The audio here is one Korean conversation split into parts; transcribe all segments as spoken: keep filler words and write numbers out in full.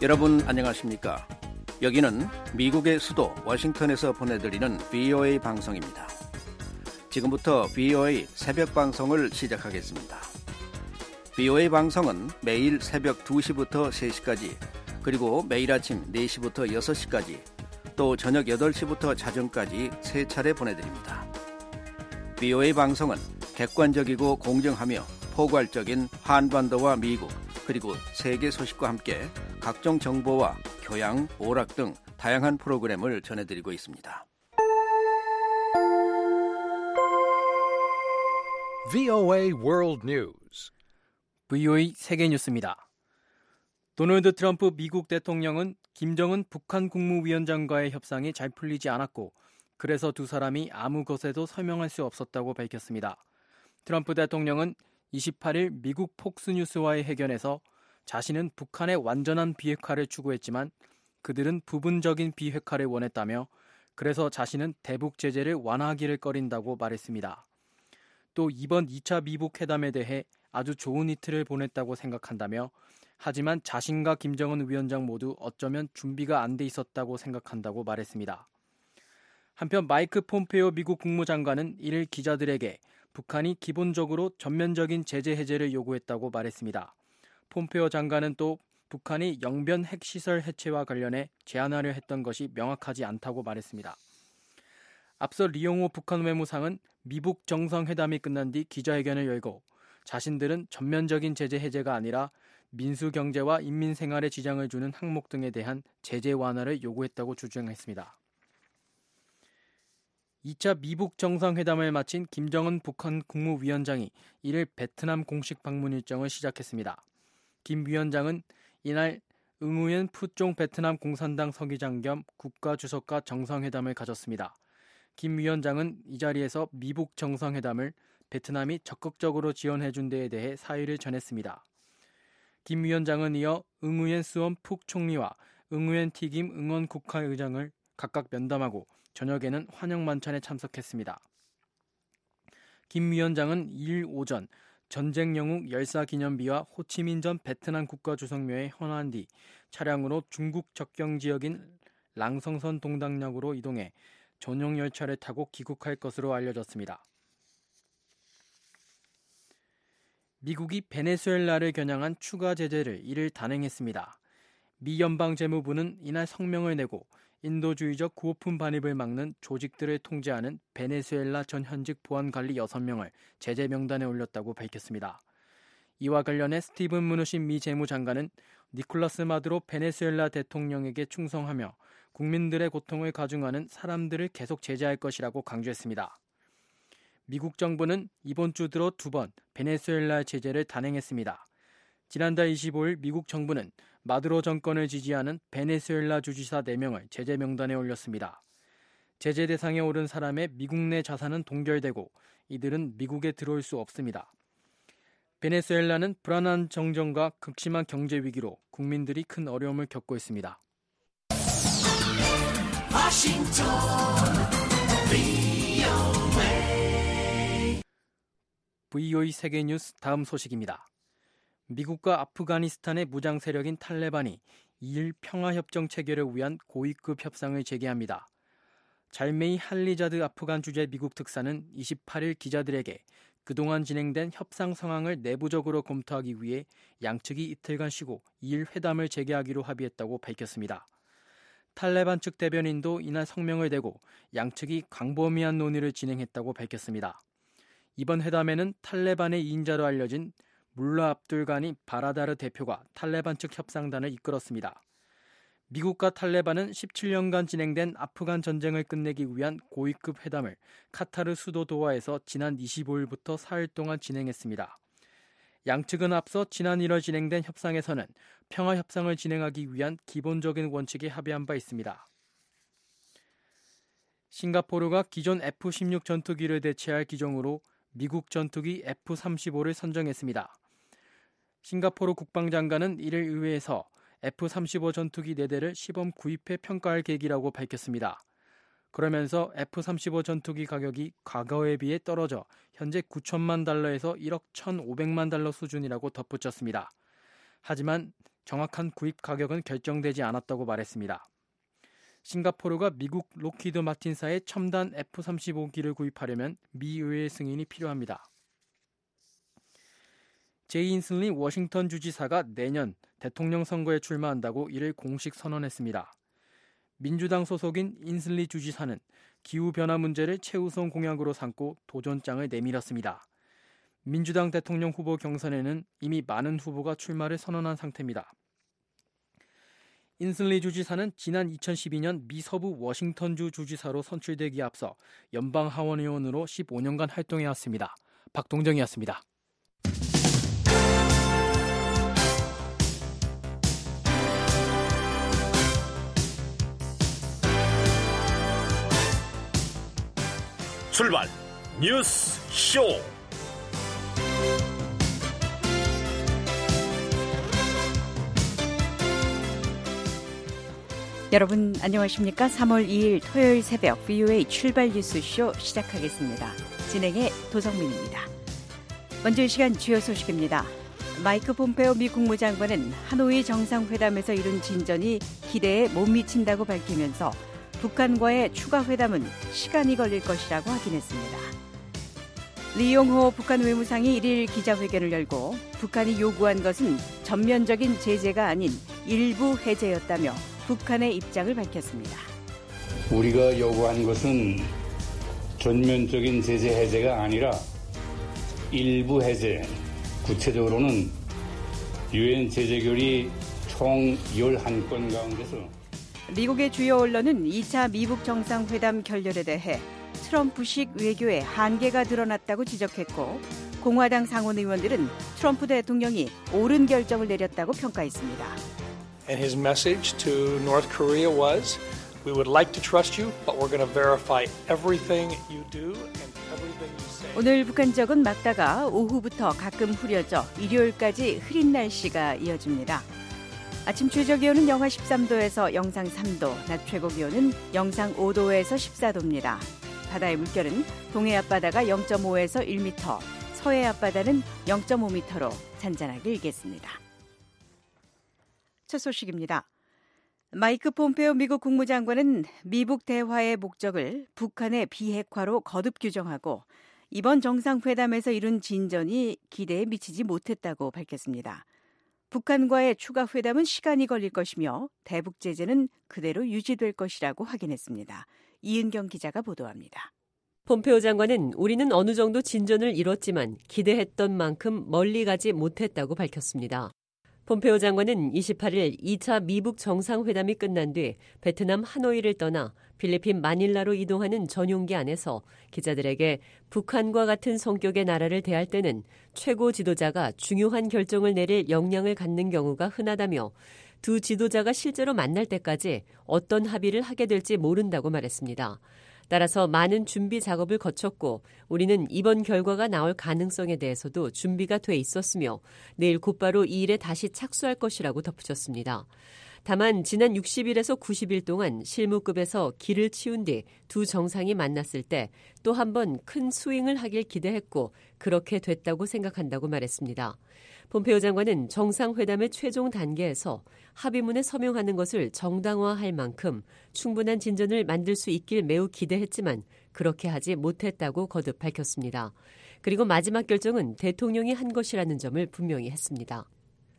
여러분 안녕하십니까? 여기는 미국의 수도 워싱턴에서 보내드리는 브이오에이 방송입니다. 지금부터 브이오에이 새벽 방송을 시작하겠습니다. 브이오에이 방송은 매일 새벽 두 시부터 세 시까지, 그리고 매일 아침 네 시부터 여섯 시까지, 또 저녁 여덟 시부터 자정까지 세 차례 보내드립니다. 브이오에이 방송은 객관적이고 공정하며 포괄적인 한반도와 미국, 그리고 세계 소식과 함께 각종 정보와 교양, 오락 등 다양한 프로그램을 전해드리고 있습니다. 브이오에이 World News. 브이오에이 세계 뉴스입니다. 도널드 트럼프 미국 대통령은 김정은 북한 국무위원장과의 협상이 잘 풀리지 않았고, 그래서 두 사람이 아무 것에도 서명할 수 없었다고 밝혔습니다. 트럼프 대통령은 이십팔 일 미국 폭스뉴스와의 회견에서 자신은 북한의 완전한 비핵화를 추구했지만 그들은 부분적인 비핵화를 원했다며, 그래서 자신은 대북 제재를 완화하기를 꺼린다고 말했습니다. 또 이번 이 차 미북 회담에 대해 아주 좋은 이틀을 보냈다고 생각한다며, 하지만 자신과 김정은 위원장 모두 어쩌면 준비가 안 돼 있었다고 생각한다고 말했습니다. 한편 마이크 폼페이오 미국 국무장관은 이를 기자들에게 북한이 기본적으로 전면적인 제재 해제를 요구했다고 말했습니다. 폼페이오 장관은 또 북한이 영변 핵시설 해체와 관련해 제안하려 했던 것이 명확하지 않다고 말했습니다. 앞서 리용호 북한 외무상은 미북 정상회담이 끝난 뒤 기자회견을 열고, 자신들은 전면적인 제재 해제가 아니라 민수 경제와 인민 생활에 지장을 주는 항목 등에 대한 제재 완화를 요구했다고 주장했습니다. 이 차 미북 정상회담을 마친 김정은 북한 국무위원장이 이를 베트남 공식 방문 일정을 시작했습니다. 김 위원장은 이날 응우엔 푸종 베트남 공산당 서기장 겸 국가주석과 정상회담을 가졌습니다. 김 위원장은 이 자리에서 미북 정상회담을 베트남이 적극적으로 지원해준 데에 대해 사의를 전했습니다. 김 위원장은 이어 응우엔 스원 푹 총리와 응우엔 티김 응원 국회의장을 각각 면담하고 저녁에는 환영 만찬에 참석했습니다. 김 위원장은 이 일 오전 전쟁 영웅 열사기념비와 호치민 전 베트남 국가주석묘에 헌화한 뒤 차량으로 중국 접경 지역인 랑성선 동당역으로 이동해 전용 열차를 타고 귀국할 것으로 알려졌습니다. 미국이 베네수엘라를 겨냥한 추가 제재를 이를 단행했습니다. 미 연방재무부는 이날 성명을 내고 인도주의적 구호품 반입을 막는 조직들을 통제하는 베네수엘라 전 현직 보안관리 여섯 명을 제재 명단에 올렸다고 밝혔습니다. 이와 관련해 스티븐 무누신 미 재무장관은 니콜라스 마두로 베네수엘라 대통령에게 충성하며 국민들의 고통을 가중하는 사람들을 계속 제재할 것이라고 강조했습니다. 미국 정부는 이번 주 들어 두 번 베네수엘라 제재를 단행했습니다. 지난달 이십오 일 미국 정부는 마두로 정권을 지지하는 베네수엘라 주지사 네 명을 제재 명단에 올렸습니다. 제재 대상에 오른 사람의 미국 내 자산은 동결되고 이들은 미국에 들어올 수 없습니다. 베네수엘라는 불안한 정정과 극심한 경제 위기로 국민들이 큰 어려움을 겪고 있습니다. 워싱턴 브이오에이 브이오에이 세계뉴스 다음 소식입니다. 미국과 아프가니스탄의 무장 세력인 탈레반이 이 일 평화협정 체결을 위한 고위급 협상을 재개합니다. 잘메이 할리자드 아프간 주재 미국 특사는 이십팔 일 기자들에게 그동안 진행된 협상 상황을 내부적으로 검토하기 위해 양측이 이틀간 쉬고 이 일 회담을 재개하기로 합의했다고 밝혔습니다. 탈레반 측 대변인도 이날 성명을 내고 양측이 광범위한 논의를 진행했다고 밝혔습니다. 이번 회담에는 탈레반의 이인자로 알려진 물라 압둘가니 바라다르 대표가 탈레반 측 협상단을 이끌었습니다. 미국과 탈레반은 십칠 년간 진행된 아프간 전쟁을 끝내기 위한 고위급 회담을 카타르 수도 도하에서 지난 이십오 일부터 사흘 동안 진행했습니다. 양측은 앞서 지난 일월 진행된 협상에서는 평화 협상을 진행하기 위한 기본적인 원칙에 합의한 바 있습니다. 싱가포르가 기존 에프 십육 전투기를 대체할 기종으로 미국 전투기 에프 삼십오를 선정했습니다. 싱가포르 국방장관은 이를 의회에서 에프 삼십오 전투기 네 대를 시범 구입해 평가할 계획이라고 밝혔습니다. 그러면서 에프 삼십오 전투기 가격이 과거에 비해 떨어져 현재 구천만 달러에서 일억 천오백만 달러 수준이라고 덧붙였습니다. 하지만 정확한 구입 가격은 결정되지 않았다고 말했습니다. 싱가포르가 미국 록히드 마틴사의 첨단 에프 삼십오기를 구입하려면 미 의회의 승인이 필요합니다. 제이 인슬리 워싱턴 주지사가 내년 대통령 선거에 출마한다고 이를 공식 선언했습니다. 민주당 소속인 인슬리 주지사는 기후변화 문제를 최우선 공약으로 삼고 도전장을 내밀었습니다. 민주당 대통령 후보 경선에는 이미 많은 후보가 출마를 선언한 상태입니다. 인슬리 주지사는 지난 이천십이년 미 서부 워싱턴주 주지사로 선출되기에 앞서 연방 하원의원으로 십오년간 활동해왔습니다. 박동정이었습니다. 출발 뉴스 쇼. 여러분 안녕하십니까? 삼월 이일 토요일 새벽 브이오에이 출발 뉴스쇼 시작하겠습니다. 진행의 도성민입니다. 먼저 이 시간 주요 소식입니다. 마이크 폼페오 미 국무장관은 하노이 정상회담에서 이룬 진전이 기대에 못 미친다고 밝히면서 북한과의 추가 회담은 시간이 걸릴 것이라고 확인했습니다. 리용호 북한 외무상이 일일 기자회견을 열고 북한이 요구한 것은 전면적인 제재가 아닌 일부 해제였다며 북한의 입장을 밝혔습니다. 우리가 요구한 것은 전면적인 제재 해제가 아니라 일부 해제, 구체적으로는 유엔 제재결의 총 열한 건 가운데서 미국의 주요 언론은 이차 미북 정상회담 결렬에 대해 트럼프식 외교에 한계가 드러났다고 지적했고 공화당 상원 의원들은 트럼프 대통령이 옳은 결정을 내렸다고 평가했습니다. And his message to North Korea was, we would like to trust you, but we're going to verify everything you do and everything you say. 오늘 북한 지역은 막다가 오후부터 가끔 흐려져 일요일까지 흐린 날씨가 이어집니다. 아침 최저 기온은 영하 십삼도에서 영상 삼도, 낮 최고 기온은 영상 오도에서 십사도입니다. 바다의 물결은 동해 앞바다가 영점오에서 일 미터, 서해 앞바다는 영점오 미터로 잔잔하게 일겠습니다. 첫 소식입니다. 마이크 폼페오 미국 국무장관은 미북 대화의 목적을 북한의 비핵화로 거듭 규정하고 이번 정상회담에서 이룬 진전이 기대에 미치지 못했다고 밝혔습니다. 북한과의 추가 회담은 시간이 걸릴 것이며 대북 제재는 그대로 유지될 것이라고 확인했습니다. 이은경 기자가 보도합니다. 폼페오 장관은 우리는 어느 정도 진전을 이뤘지만 기대했던 만큼 멀리 가지 못했다고 밝혔습니다. 폼페오 장관은 이십팔일 이차 미북 정상회담이 끝난 뒤 베트남 하노이를 떠나 필리핀 마닐라로 이동하는 전용기 안에서 기자들에게 북한과 같은 성격의 나라를 대할 때는 최고 지도자가 중요한 결정을 내릴 역량을 갖는 경우가 흔하다며 두 지도자가 실제로 만날 때까지 어떤 합의를 하게 될지 모른다고 말했습니다. 따라서 많은 준비 작업을 거쳤고 우리는 이번 결과가 나올 가능성에 대해서도 준비가 돼 있었으며 내일 곧바로 이 일에 다시 착수할 것이라고 덧붙였습니다. 다만 지난 육십일에서 구십일 동안 실무급에서 길을 치운 뒤 두 정상이 만났을 때 또 한 번 큰 스윙을 하길 기대했고 그렇게 됐다고 생각한다고 말했습니다. 폼페오 장관은 정상회담의 최종 단계에서 합의문에 서명하는 것을 정당화할 만큼 충분한 진전을 만들 수 있길 매우 기대했지만 그렇게 하지 못했다고 거듭 밝혔습니다. 그리고 마지막 결정은 대통령이 한 것이라는 점을 분명히 했습니다.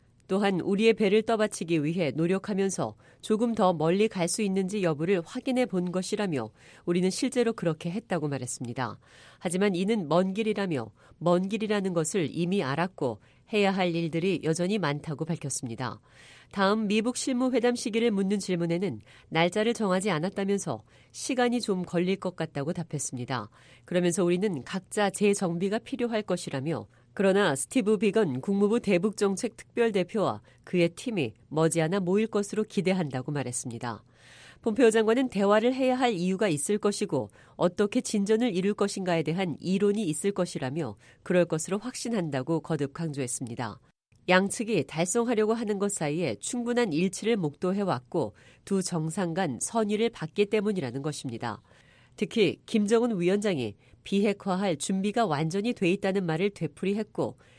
또한 우리의 배를 떠받치기 위해 노력하면서 조금 더 멀리 갈 수 있는지 여부를 확인해 본 것이라며 우리는 실제로 그렇게 했다고 말했습니다. 하지만 이는 먼 길이라며 먼 길이라는 것을 이미 알았고 해야 할 일들이 여전히 많다고 밝혔습니다. 다음 미북 실무회담 시기를 묻는 질문에는 날짜를 정하지 않았다면서 시간이 좀 걸릴 것 같다고 답했습니다. 그러면서 우리는 각자 재정비가 필요할 것이라며 그러나 스티브 비건 국무부 대북정책 특별대표와 그의 팀이 머지않아 모일 것으로 기대한다고 말했습니다. 폼페오 장관은 대화를 해야 할 이유가 있을 것이고 어떻게 진전을 이룰 것인가에 대한 이론이 있을 것이라며 그럴 것으로 확신한다고 거듭 강조했습니다. 양측이 달성하려고 하는 것 사이에 충분한 일치를 목도해왔고 두 정상 간 선의를 받기 때문이라는 것입니다. 특히 김정은 위원장이 비핵화할 준비가 완전히 돼 있다는 말을 되풀이했고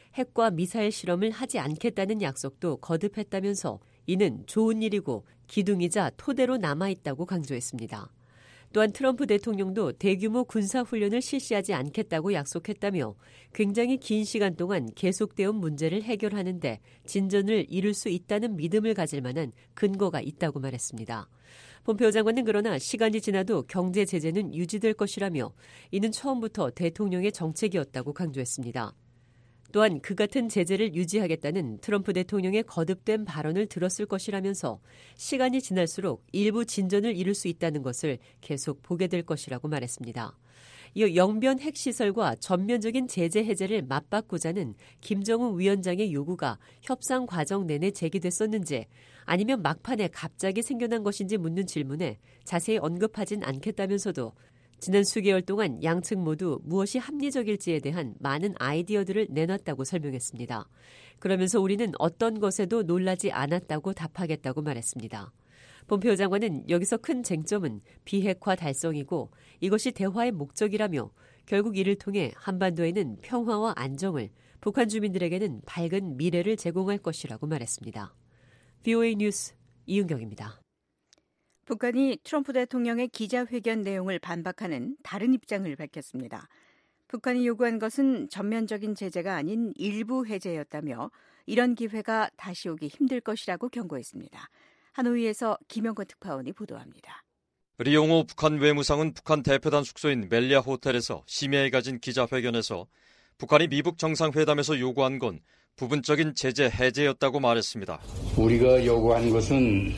핵과 미사일 실험을 하지 않겠다는 약속도 거듭했다면서 이는 좋은 일이고 기둥이자 토대로 남아있다고 강조했습니다. 또한 트럼프 대통령도 대규모 군사훈련을 실시하지 않겠다고 약속했다며 굉장히 긴 시간 동안 계속되어 온 문제를 해결하는 데 진전을 이룰 수 있다는 믿음을 가질 만한 근거가 있다고 말했습니다. 폼페오 장관은 그러나 시간이 지나도 경제 제재는 유지될 것이라며 이는 처음부터 대통령의 정책이었다고 강조했습니다. 또한 그 같은 제재를 유지하겠다는 트럼프 대통령의 거듭된 발언을 들었을 것이라면서 시간이 지날수록 일부 진전을 이룰 수 있다는 것을 계속 보게 될 것이라고 말했습니다. 이어 영변 핵시설과 전면적인 제재 해제를 맞바꾸자는 김정은 위원장의 요구가 협상 과정 내내 제기됐었는지 아니면 막판에 갑자기 생겨난 것인지 묻는 질문에 자세히 언급하진 않겠다면서도 지난 수개월 동안 양측 모두 무엇이 합리적일지에 대한 많은 아이디어들을 내놨다고 설명했습니다. 그러면서 우리는 어떤 것에도 놀라지 않았다고 답하겠다고 말했습니다. 폼페오 장관은 여기서 큰 쟁점은 비핵화 달성이고 이것이 대화의 목적이라며 결국 이를 통해 한반도에는 평화와 안정을, 북한 주민들에게는 밝은 미래를 제공할 것이라고 말했습니다. 브이오에이 뉴스 이은경입니다. 북한이 트럼프 대통령의 기자회견 내용을 반박하는 다른 입장을 밝혔습니다. 북한이 요구한 것은 전면적인 제재가 아닌 일부 해제였다며 이런 기회가 다시 오기 힘들 것이라고 경고했습니다. 하노이에서 김영건 특파원이 보도합니다. 리용호 북한 외무상은 북한 대표단 숙소인 멜리아 호텔에서 심야에 가진 기자회견에서 북한이 미북 정상회담에서 요구한 건 부분적인 제재 해제였다고 말했습니다. 우리가 요구한 것은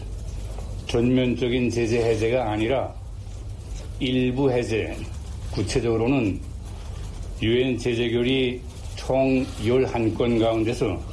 전면적인 제재 해제가 아니라 일부 해제, 구체적으로는 유엔 제재결의 총 열한 건 가운데서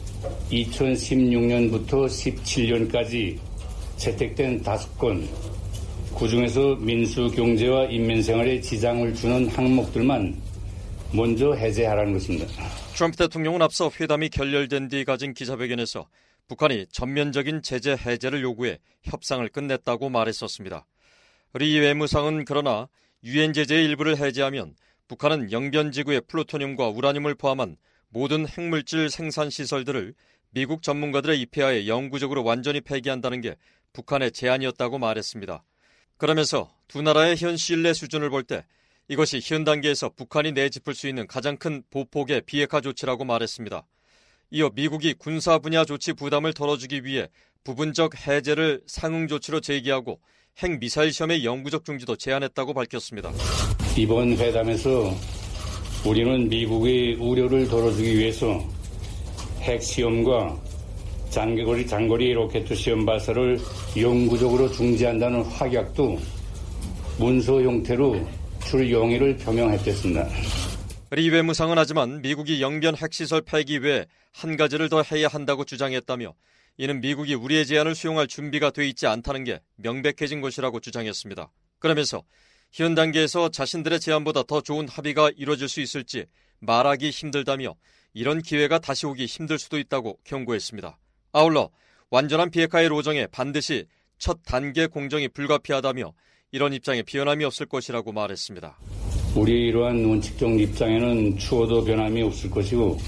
이천십육 년부터 십칠 년까지 채택된 다섯 건, 그중에서 민수 경제와 인민생활에 지장을 주는 항목들만 먼저 해제하라는 것입니다. 트럼프 대통령은 앞서 회담이 결렬된 뒤 가진 기자회견에서 북한이 전면적인 제재 해제를 요구해 협상을 끝냈다고 말했었습니다. 리 외무상은 그러나 유엔 제재의 일부를 해제하면 북한은 영변지구의 플루토늄과 우라늄을 포함한 모든 핵물질 생산 시설들을 미국 전문가들의 입회하에 영구적으로 완전히 폐기한다는 게 북한의 제안이었다고 말했습니다. 그러면서 두 나라의 현 신뢰 수준을 볼 때 이것이 현 단계에서 북한이 내짚을 수 있는 가장 큰 보폭의 비핵화 조치라고 말했습니다. 이어 미국이 군사 분야 조치 부담을 덜어주기 위해 부분적 해제를 상응 조치로 제기하고 핵미사일 시험의 영구적 중지도 제안했다고 밝혔습니다. 이번 회담에서 우리는 미국의 우려를 덜어주기 위해서 핵시험과 장거리, 장거리 로켓 시험 발사를 영구적으로 중지한다는 확약도 문서 형태로 줄 용의를 표명했습니다. 리 외무상은 하지만 미국이 영변 핵시설 폐기 외에 한 가지를 더 해야 한다고 주장했다며 이는 미국이 우리의 제안을 수용할 준비가 돼 있지 않다는 게 명백해진 것이라고 주장했습니다. 그러면서 현 단계에서 자신들의 제안보다 더 좋은 합의가 이루어질 수 있을지 말하기 힘들다며 이런 기회가 다시 오기 힘들 수도 있다고 경고했습니다. 아울러 완전한 비핵화의 로정에 반드시 첫 단계 공정이 불가피하다며 이런 입장에 변함이 없을 것이라고 말했습니다. 우리 이러한 원칙적 입장에는 추호도 변함이 없을 것이고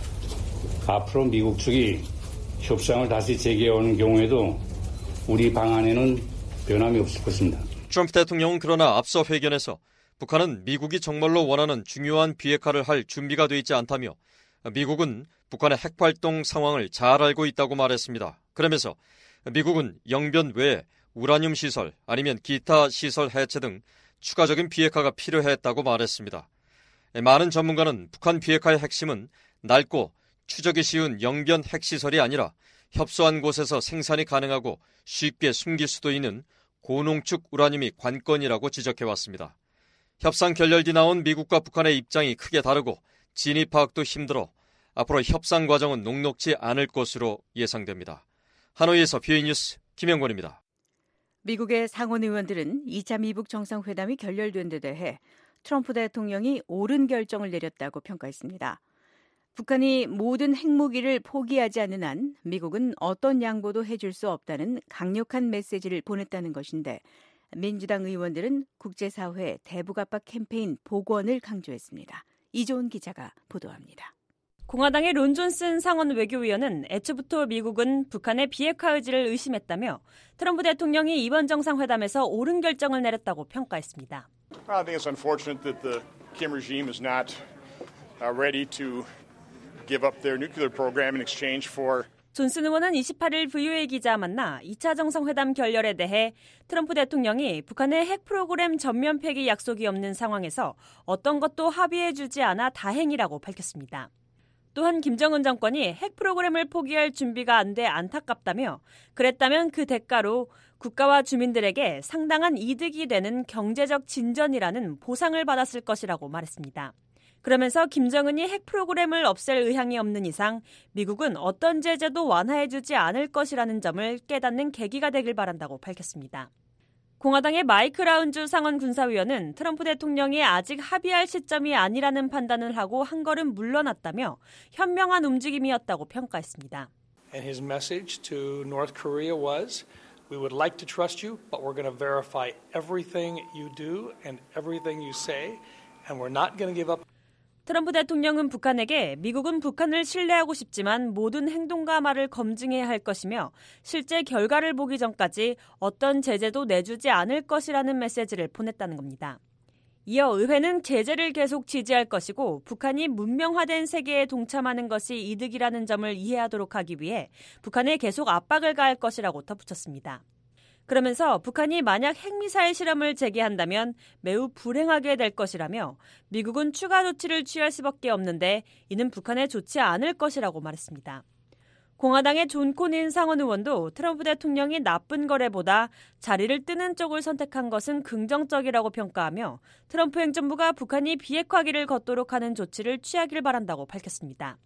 앞으로 미국 측이 협상을 다시 재개하는 경우에도 우리 방안에는 변함이 없을 것입니다. 트럼프 대통령은 그러나 앞서 회견에서 북한은 미국이 정말로 원하는 중요한 비핵화를 할 준비가 돼 있지 않다며 미국은 북한의 핵활동 상황을 잘 알고 있다고 말했습니다. 그러면서 미국은 영변 외에 우라늄 시설 아니면 기타 시설 해체 등 추가적인 비핵화가 필요했다고 말했습니다. 많은 전문가는 북한 비핵화의 핵심은 낡고 추적이 쉬운 영변 핵시설이 아니라 협소한 곳에서 생산이 가능하고 쉽게 숨길 수도 있는 고농축 우라늄이 관건이라고 지적해왔습니다. 협상 결렬 뒤 나온 미국과 북한의 입장이 크게 다르고 진입 파악도 힘들어 앞으로 협상 과정은 녹록지 않을 것으로 예상됩니다. 하노이에서 브이오에이 뉴스 김영권입니다. 미국의 상원 의원들은 이 차 미북 정상회담이 결렬된 데 대해 트럼프 대통령이 옳은 결정을 내렸다고 평가했습니다. 북한이 모든 핵무기를 포기하지 않는 한 미국은 어떤 양보도 해줄 수 없다는 강력한 메시지를 보냈다는 것인데 민주당 의원들은 국제사회 대북 압박 캠페인 복원을 강조했습니다. 이조은 기자가 보도합니다. 공화당의 론 존슨 상원 외교위원은 애초부터 미국은 북한의 비핵화 의지를 의심했다며 트럼프 대통령이 이번 정상회담에서 옳은 결정을 내렸다고 평가했습니다. I think it's unfortunate that the Kim regime is not ready to give up their nuclear program in exchange for 존슨 의원은 이십팔일 브이오에이 기자와 만나 이 차 정상회담 결렬에 대해 트럼프 대통령이 북한의 핵 프로그램 전면 폐기 약속이 없는 상황에서 어떤 것도 합의해주지 않아 다행이라고 밝혔습니다. 또한 김정은 정권이 핵 프로그램을 포기할 준비가 안 돼 안타깝다며 그랬다면 그 대가로 국가와 주민들에게 상당한 이득이 되는 경제적 진전이라는 보상을 받았을 것이라고 말했습니다. 그러면서 김정은이 핵 프로그램을 없앨 의향이 없는 이상 미국은 어떤 제재도 완화해주지 않을 것이라는 점을 깨닫는 계기가 되길 바란다고 밝혔습니다. 공화당의 마이크 라운주 상원 군사위원은 트럼프 대통령이 아직 합의할 시점이 아니라는 판단을 하고 한 걸음 물러났다며 현명한 움직임이었다고 평가했습니다. And his message to North Korea was, we would like to trust you, but we're going to verify everything you do and everything you say, and we're not going to give up. 트럼프 대통령은 북한에게 미국은 북한을 신뢰하고 싶지만 모든 행동과 말을 검증해야 할 것이며 실제 결과를 보기 전까지 어떤 제재도 내주지 않을 것이라는 메시지를 보냈다는 겁니다. 이어 의회는 제재를 계속 지지할 것이고 북한이 문명화된 세계에 동참하는 것이 이득이라는 점을 이해하도록 하기 위해 북한에 계속 압박을 가할 것이라고 덧붙였습니다. 그러면서 북한이 만약 핵미사일 실험을 재개한다면 매우 불행하게 될 것이라며 미국은 추가 조치를 취할 수밖에 없는데 이는 북한에 좋지 않을 것이라고 말했습니다. 공화당의 존 코닌 상원 의원도 트럼프 대통령이 나쁜 거래보다 자리를 뜨는 쪽을 선택한 것은 긍정적이라고 평가하며 트럼프 행정부가 북한이 비핵화기를 걷도록 하는 조치를 취하길 바란다고 밝혔습니다.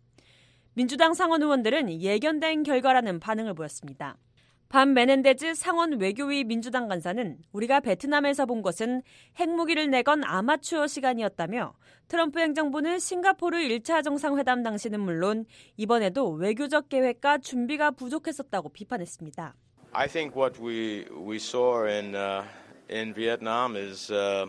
민주당 상원 의원들은 예견된 결과라는 반응을 보였습니다. 반 메넨데즈 상원 외교위 민주당 간사는 우리가 베트남에서 본 것은 핵무기를 내건 아마추어 시간이었다며 트럼프 행정부는 싱가포르 일 차 정상회담 당시는 물론 이번에도 외교적 계획과 준비가 부족했었다고 비판했습니다. I think what we we saw in uh, in Vietnam is uh,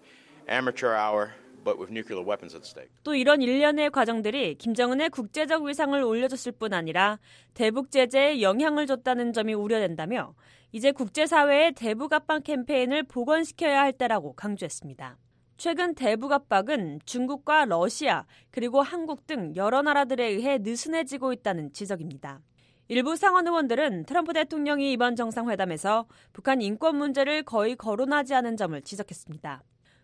amateur hour. But with nuclear weapons at stake. 또 이런 일련의 과정들이 김정은의 국제적 위상을 올려줬을 뿐 아니라 대북 제재에 영향을 줬다는 점이 우려된다며 이제 국제사회의 대북 압박 캠페인을 복원시켜야 할 때라고 강조했습니다. 최근 대북 압박은 중국과 러시아 그리고 한국 등 여러 나라들에 의해 느슨해지고 있다는 지적입니다. 일부 상원 의원들은 트럼프 대통령이 이번 정상회담에서 북한 인권 문제를 거의 거론하지 않은 점을 지적했습니다.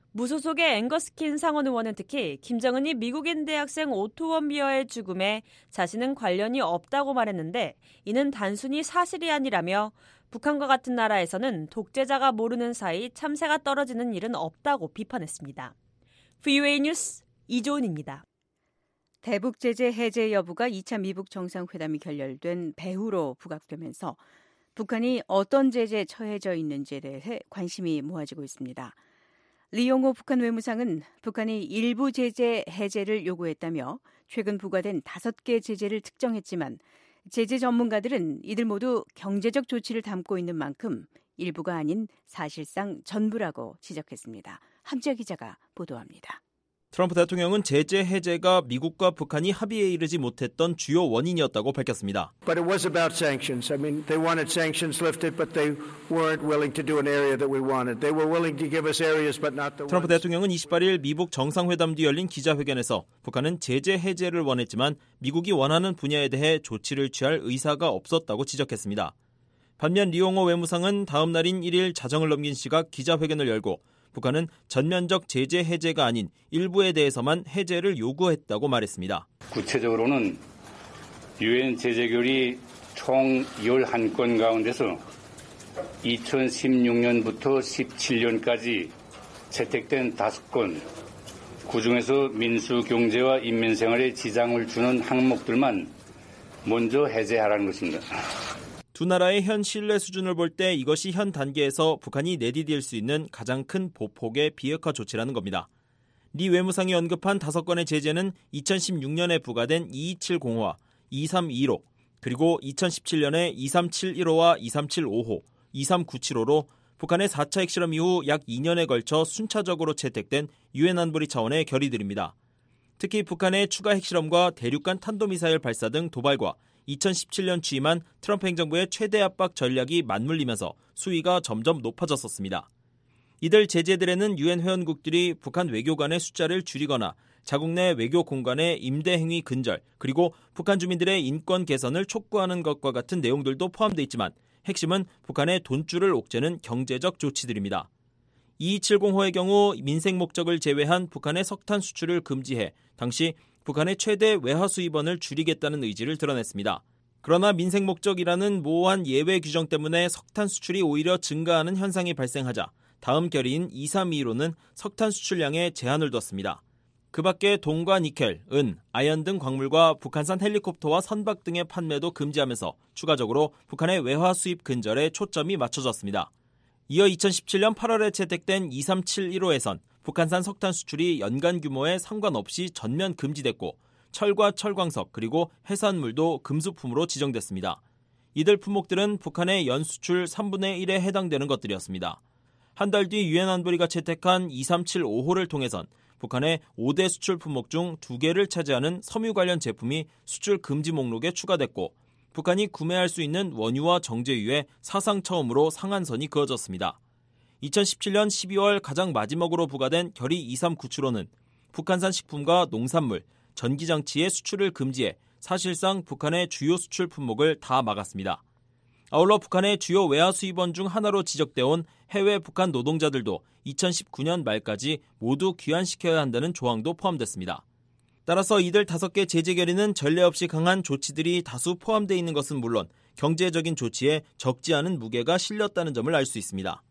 무소속의 앵거스킨 상원 의원은 특히 김정은이 미국인 대학생 오토 원비어의 죽음에 자신은 관련이 없다고 말했는데 이는 단순히 사실이 아니라며 북한과 같은 나라에서는 독재자가 모르는 사이 참새가 떨어지는 일은 없다고 비판했습니다. 브이오에이 뉴스 이조은입니다. 대북 제재 해제 여부가 이 차 미북 정상회담이 결렬된 배후로 부각되면서 북한이 어떤 제재에 처해져 있는지에 대해 관심이 모아지고 있습니다. 리용호 북한 외무상은 북한이 일부 제재 해제를 요구했다며 최근 부과된 다섯 개 제재를 특정했지만 제재 전문가들은 이들 모두 경제적 조치를 담고 있는 만큼 일부가 아닌 사실상 전부라고 지적했습니다. 함지아 기자가 보도합니다. 트럼프 대통령은 제재 해제가 미국과 북한이 합의에 이르지 못했던 주요 원인이었다고 밝혔습니다. But it was about sanctions. I mean, they wanted sanctions lifted, but they weren't willing to do an area that we wanted. They were willing to give us areas, but not the ones. 트럼프 대통령은 이십팔일 미북 정상회담 뒤 열린 기자회견에서 북한은 제재 해제를 원했지만 미국이 원하는 분야에 대해 조치를 취할 의사가 없었다고 지적했습니다. 반면 리용호 외무상은 다음 날인 일일 자정을 넘긴 시각 기자회견을 열고 북한은 전면적 제재 해제가 아닌 일부에 대해서만 해제를 요구했다고 말했습니다. 구체적으로는 유엔 제재결의 총 열한 건 가운데서 이천십육 년부터 십칠 년까지 채택된 다섯 건, 그중에서 민수 경제와 인민생활에 지장을 주는 항목들만 먼저 해제하라는 것입니다. 두 나라의 현 신뢰 수준을 볼 때 이것이 현 단계에서 북한이 내디딜 수 있는 가장 큰 보폭의 비핵화 조치라는 겁니다. 리 외무상이 언급한 다섯 건의 제재는 이천십육 년에 부과된 이이칠공호와 이삼이일호, 그리고 이천십칠 년에 이삼칠일호와 이삼칠오호, 이삼구칠호로 북한의 사 차 핵실험 이후 약 이 년에 걸쳐 순차적으로 채택된 유엔 안보리 차원의 결의들입니다. 특히 북한의 추가 핵실험과 대륙간 탄도미사일 발사 등 도발과 이천십칠 년 취임한 트럼프 행정부의 최대 압박 전략이 맞물리면서 수위가 점점 높아졌었습니다. 이들 제재들에는 유엔 회원국들이 북한 외교관의 숫자를 줄이거나 자국 내 외교 공간의 임대 행위 근절, 그리고 북한 주민들의 인권 개선을 촉구하는 것과 같은 내용들도 포함되어 있지만 핵심은 북한의 돈줄을 옥죄는 경제적 조치들입니다. 이이칠공 호의 경우 민생 목적을 제외한 북한의 석탄 수출을 금지해 당시 북한의 최대 외화 수입원을 줄이겠다는 의지를 드러냈습니다. 그러나 민생 목적이라는 모호한 예외 규정 때문에 석탄 수출이 오히려 증가하는 현상이 발생하자 다음 결의인 이삼이일오는 석탄 수출량에 제한을 뒀습니다. 그 밖에 동과 니켈, 은, 아연 등 광물과 북한산 헬리콥터와 선박 등의 판매도 금지하면서 추가적으로 북한의 외화 수입 근절에 초점이 맞춰졌습니다. 이어 이천십칠 년 팔월에 채택된 이삼칠일호에선 북한산 석탄 수출이 연간 규모에 상관없이 전면 금지됐고 철과 철광석 그리고 해산물도 금수품으로 지정됐습니다. 이들 품목들은 북한의 연수출 삼분의 일에 해당되는 것들이었습니다. 한 달 뒤 유엔 안보리가 채택한 이삼칠오호를 통해선 북한의 오 대 수출 품목 중 두 개를 차지하는 섬유 관련 제품이 수출 금지 목록에 추가됐고 북한이 구매할 수 있는 원유와 정제유에 사상 처음으로 상한선이 그어졌습니다. 이천십칠 년 십이월 가장 마지막으로 부과된 결의 이삼구칠호는 북한산 식품과 농산물, 전기장치의 수출을 금지해 사실상 북한의 주요 수출 품목을 다 막았습니다. 아울러 북한의 주요 외화 수입원 중 하나로 지적되어 온 해외 북한 노동자들도 이천십구 년 말까지 모두 귀환시켜야 한다는 조항도 포함됐습니다. 따라서 이들 다섯 개 제재 결의는 전례 없이 강한 조치들이 다수 포함되어 있는 것은 물론 경제적인 조치에 적지 않은 무게가 실렸다는 점을 알 수 있습니다.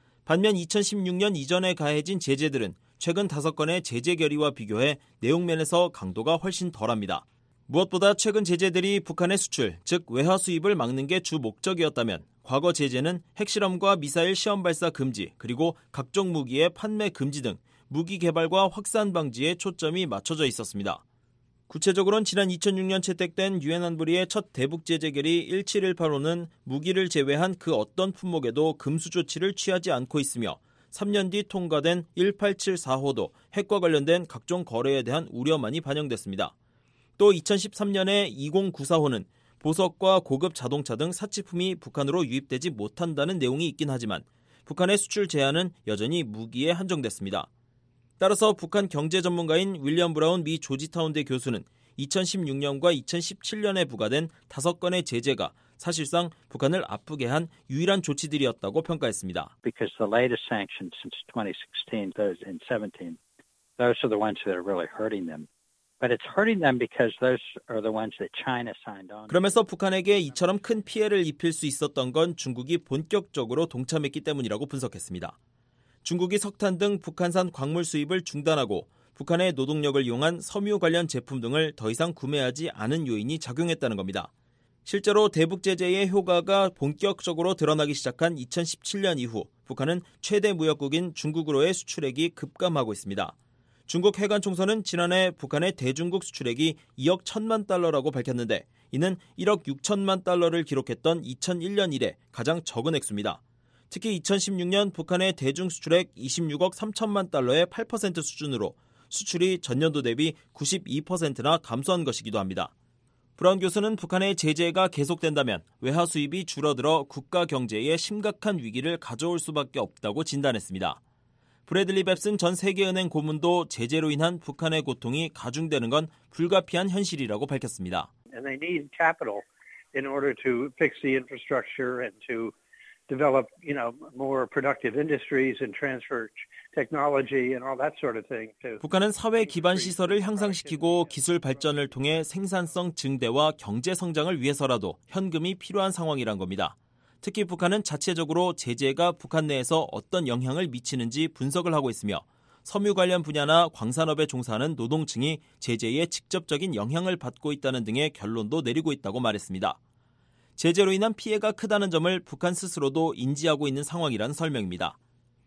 반면 이천십육 년 이전에 가해진 제재들은 최근 다섯 건의 제재 결의와 비교해 내용면에서 강도가 훨씬 덜합니다. 무엇보다 최근 제재들이 북한의 수출, 즉 외화 수입을 막는 게 주 목적이었다면 과거 제재는 핵실험과 미사일 시험 발사 금지, 그리고 각종 무기의 판매 금지 등 무기 개발과 확산 방지에 초점이 맞춰져 있었습니다. 구체적으로는 지난 이천육 년 채택된 유엔 안보리의 첫 대북 제재 결의 일칠일팔호는 무기를 제외한 그 어떤 품목에도 금수 조치를 취하지 않고 있으며 삼 년 뒤 통과된 일팔칠사호도 핵과 관련된 각종 거래에 대한 우려만이 반영됐습니다. 또 이천십삼 년에 이공구사호는 보석과 고급 자동차 등 사치품이 북한으로 유입되지 못한다는 내용이 있긴 하지만 북한의 수출 제한은 여전히 무기에 한정됐습니다. 따라서 북한 경제 전문가인 윌리엄 브라운 미 조지타운대 교수는 이천십육 년과 이천십칠 년에 부과된 다섯 건의 제재가 사실상 북한을 아프게 한 유일한 조치들이었다고 평가했습니다. Because the latest sanctions since twenty sixteen, those in seventeen, those are the ones that are really hurting them. But it's hurting them because those are the ones that China signed on. 그러면서 북한에게 이처럼 큰 피해를 입힐 수 있었던 건 중국이 본격적으로 동참했기 때문이라고 분석했습니다. 중국이 석탄 등 북한산 광물 수입을 중단하고 북한의 노동력을 이용한 섬유 관련 제품 등을 더 이상 구매하지 않은 요인이 작용했다는 겁니다. 실제로 대북 제재의 효과가 본격적으로 드러나기 시작한 이천십칠 년 이후 북한은 최대 무역국인 중국으로의 수출액이 급감하고 있습니다. 중국 해관총서는 지난해 북한의 대중국 수출액이 이억 천만 달러라고 밝혔는데 이는 일억 육천만 달러를 기록했던 이천일 년 이래 가장 적은 액수입니다. 특히 이천십육 년 북한의 대중 수출액 이십육억 삼천만 달러의 팔 퍼센트 수준으로 수출이 전년도 대비 구십이 퍼센트나 감소한 것이기도 합니다. 브라운 교수는 북한의 제재가 계속된다면 외화 수입이 줄어들어 국가 경제에 심각한 위기를 가져올 수밖에 없다고 진단했습니다. 브래들리 뱁슨 전 세계은행 고문도 제재로 인한 북한의 고통이 가중되는 건 불가피한 현실이라고 밝혔습니다. And they need capital in order to fix the infrastructure and to develop, you know, more productive industries and transfer technology and all that sort of thing. 북한은 사회 기반 시설을 향상시키고 기술 발전을 통해 생산성 증대와 경제 성장을 위해서라도 현금이 필요한 상황이란 겁니다. 특히 북한은 자체적으로 제재가 북한 내에서 어떤 영향을 미치는지 분석을 하고 있으며 섬유 관련 분야나 광산업에 종사하는 노동층이 제재에 직접적인 영향을 받고 있다는 등의 결론도 내리고 있다고 말했습니다. 제재로 인한 피해가 크다는 점을 북한 스스로도 인지하고 있는 상황이라는 설명입니다.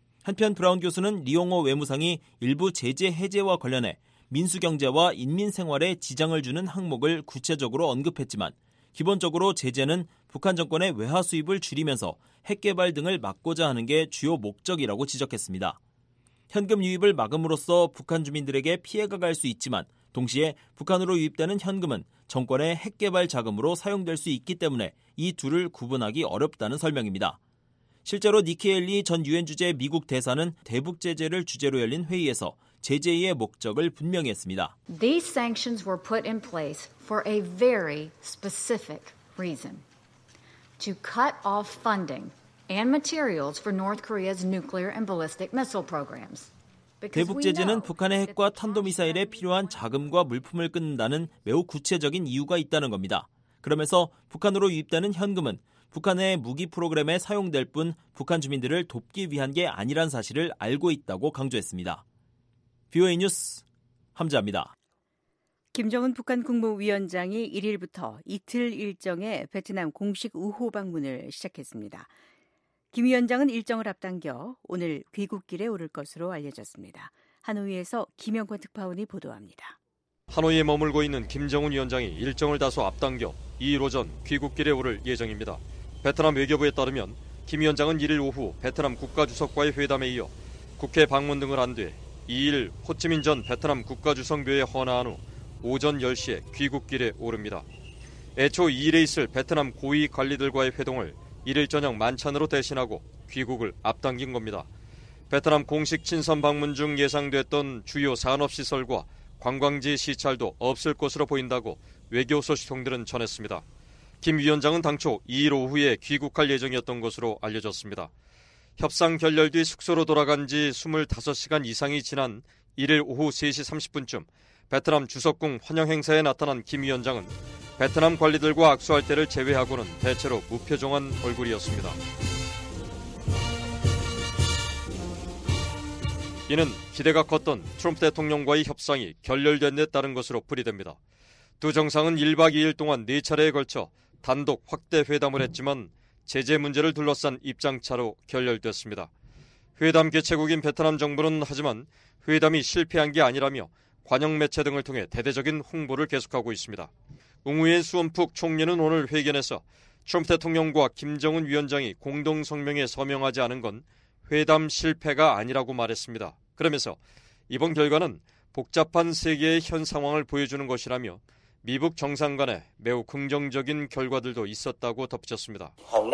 한편 브라운 교수는 리용호 외무상이 일부 제재 해제와 관련해 민수경제와 인민생활에 지장을 주는 항목을 구체적으로 언급했지만 기본적으로 제재는 북한 정권의 외화 수입을 줄이면서 핵개발 등을 막고자 하는 게 주요 목적이라고 지적했습니다. 현금 유입을 막음으로써 북한 주민들에게 피해가 갈 수 있지만 동시에 북한으로 유입되는 현금은 정권의 핵개발 자금으로 사용될 수 있기 때문에 이 둘을 구분하기 어렵다는 설명입니다. 실제로 니키 헤일리 전 유엔 주재 미국 대사는 대북 제재를 주제로 열린 회의에서 제재의 목적을 분명히 했습니다. These sanctions were put in place for a very specific reason. To cut off funding and materials for North Korea's nuclear and ballistic missile programs. 대북 제재는 북한의 핵과 탄도미사일에 필요한 자금과 물품을 끊는다는 매우 구체적인 이유가 있다는 겁니다. 그러면서 북한으로 유입되는 현금은 북한의 무기 프로그램에 사용될 뿐 북한 주민들을 돕기 위한 게 아니란 사실을 알고 있다고 강조했습니다. 비오에이 뉴스 함자입니다. 김정은 북한 국무위원장이 일 일부터 이틀 일정의 베트남 공식 우호 방문을 시작했습니다. 김 위원장은 일정을 앞당겨 오늘 귀국길에 오를 것으로 알려졌습니다. 하노이에서 김영권 특파원이 보도합니다. 하노이에 머물고 있는 김정은 위원장이 일정을 다소 앞당겨 이 일 오전 귀국길에 오를 예정입니다. 베트남 외교부에 따르면 김 위원장은 일 일 오후 베트남 국가주석과의 회담에 이어 국회 방문 등을 한 뒤 이 일 호치민 전 베트남 국가주석묘에 헌화한 후 오전 열 시에 귀국길에 오릅니다. 애초 이 일에 있을 베트남 고위 관리들과의 회동을 일 일 저녁 만찬으로 대신하고 귀국을 앞당긴 겁니다. 베트남 공식 친선 방문 중 예상됐던 주요 산업시설과 관광지 시찰도 없을 것으로 보인다고 외교 소식통들은 전했습니다. 김 위원장은 당초 이 일 오후에 귀국할 예정이었던 것으로 알려졌습니다. 협상 결렬 뒤 숙소로 돌아간 지 이십오 시간 이상이 지난 일 일 오후 세 시 삼십 분쯤 베트남 주석궁 환영 행사에 나타난 김 위원장은 베트남 관리들과 악수할 때를 제외하고는 대체로 무표정한 얼굴이었습니다. 이는 기대가 컸던 트럼프 대통령과의 협상이 결렬된 데 따른 것으로 풀이됩니다. 두 정상은 일 박 이 일 동안 네 차례에 걸쳐 단독 확대 회담을 했지만 제재 문제를 둘러싼 입장차로 결렬됐습니다. 회담 개최국인 베트남 정부는 하지만 회담이 실패한 게 아니라며 관영 매체 등을 통해 대대적인 홍보를 계속하고 있습니다. 웅우엔 수원푹 총리는 오늘 회견에서 트럼프 대통령과 김정은 위원장이 공동 성명에 서명하지 않은 건 회담 실패가 아니라고 말했습니다. 그러면서 이번 결과는 복잡한 세계의 현 상황을 보여주는 것이라며 미북 정상 간에 매우 긍정적인 결과들도 있었다고 덧붙였습니다.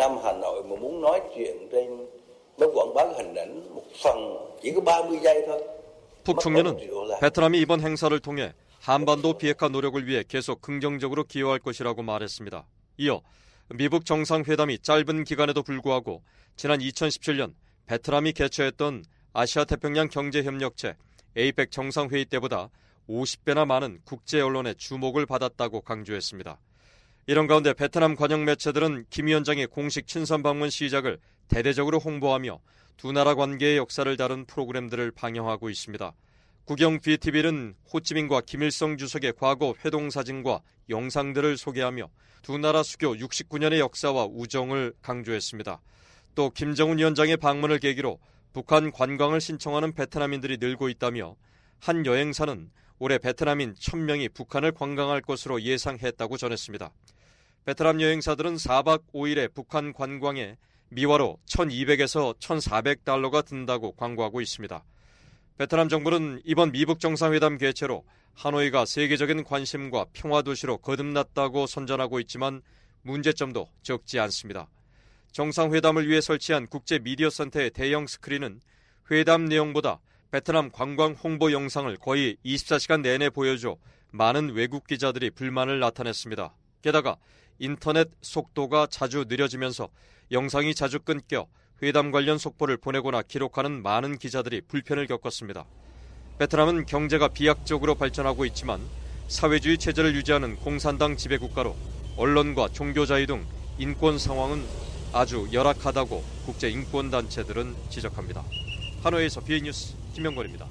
푹 총리는 베트남이 이번 행사를 통해 한반도 비핵화 노력을 위해 계속 긍정적으로 기여할 것이라고 말했습니다. 이어 미북 정상회담이 짧은 기간에도 불구하고 지난 이천십칠 년 베트남이 개최했던 아시아태평양 경제협력체 에이펙 정상회의 때보다 오십 배나 많은 국제 언론의 주목을 받았다고 강조했습니다. 이런 가운데 베트남 관영 매체들은 김 위원장의 공식 친선 방문 시작을 대대적으로 홍보하며 두 나라 관계의 역사를 다룬 프로그램들을 방영하고 있습니다. 국영 비티비는 호치민과 김일성 주석의 과거 회동 사진과 영상들을 소개하며 두 나라 수교 육십구 년의 역사와 우정을 강조했습니다. 또 김정은 위원장의 방문을 계기로 북한 관광을 신청하는 베트남인들이 늘고 있다며 한 여행사는 올해 베트남인 천 명이 북한을 관광할 것으로 예상했다고 전했습니다. 베트남 여행사들은 사 박 오 일의 북한 관광에 미화로 천이백에서 천사백 달러가 든다고 광고하고 있습니다. 베트남 정부는 이번 미북 정상회담 개최로 하노이가 세계적인 관심과 평화 도시로 거듭났다고 선전하고 있지만 문제점도 적지 않습니다. 정상회담을 위해 설치한 국제 미디어 센터의 대형 스크린은 회담 내용보다 베트남 관광 홍보 영상을 거의 이십사 시간 내내 보여줘 많은 외국 기자들이 불만을 나타냈습니다. 게다가 인터넷 속도가 자주 느려지면서 영상이 자주 끊겨 회담 관련 속보를 보내거나 기록하는 많은 기자들이 불편을 겪었습니다. 베트남은 경제가 비약적으로 발전하고 있지만 사회주의 체제를 유지하는 공산당 지배국가로 언론과 종교 자유 등 인권 상황은 아주 열악하다고 국제인권단체들은 지적합니다. 하노이에서 비에이 뉴스 김명권입니다.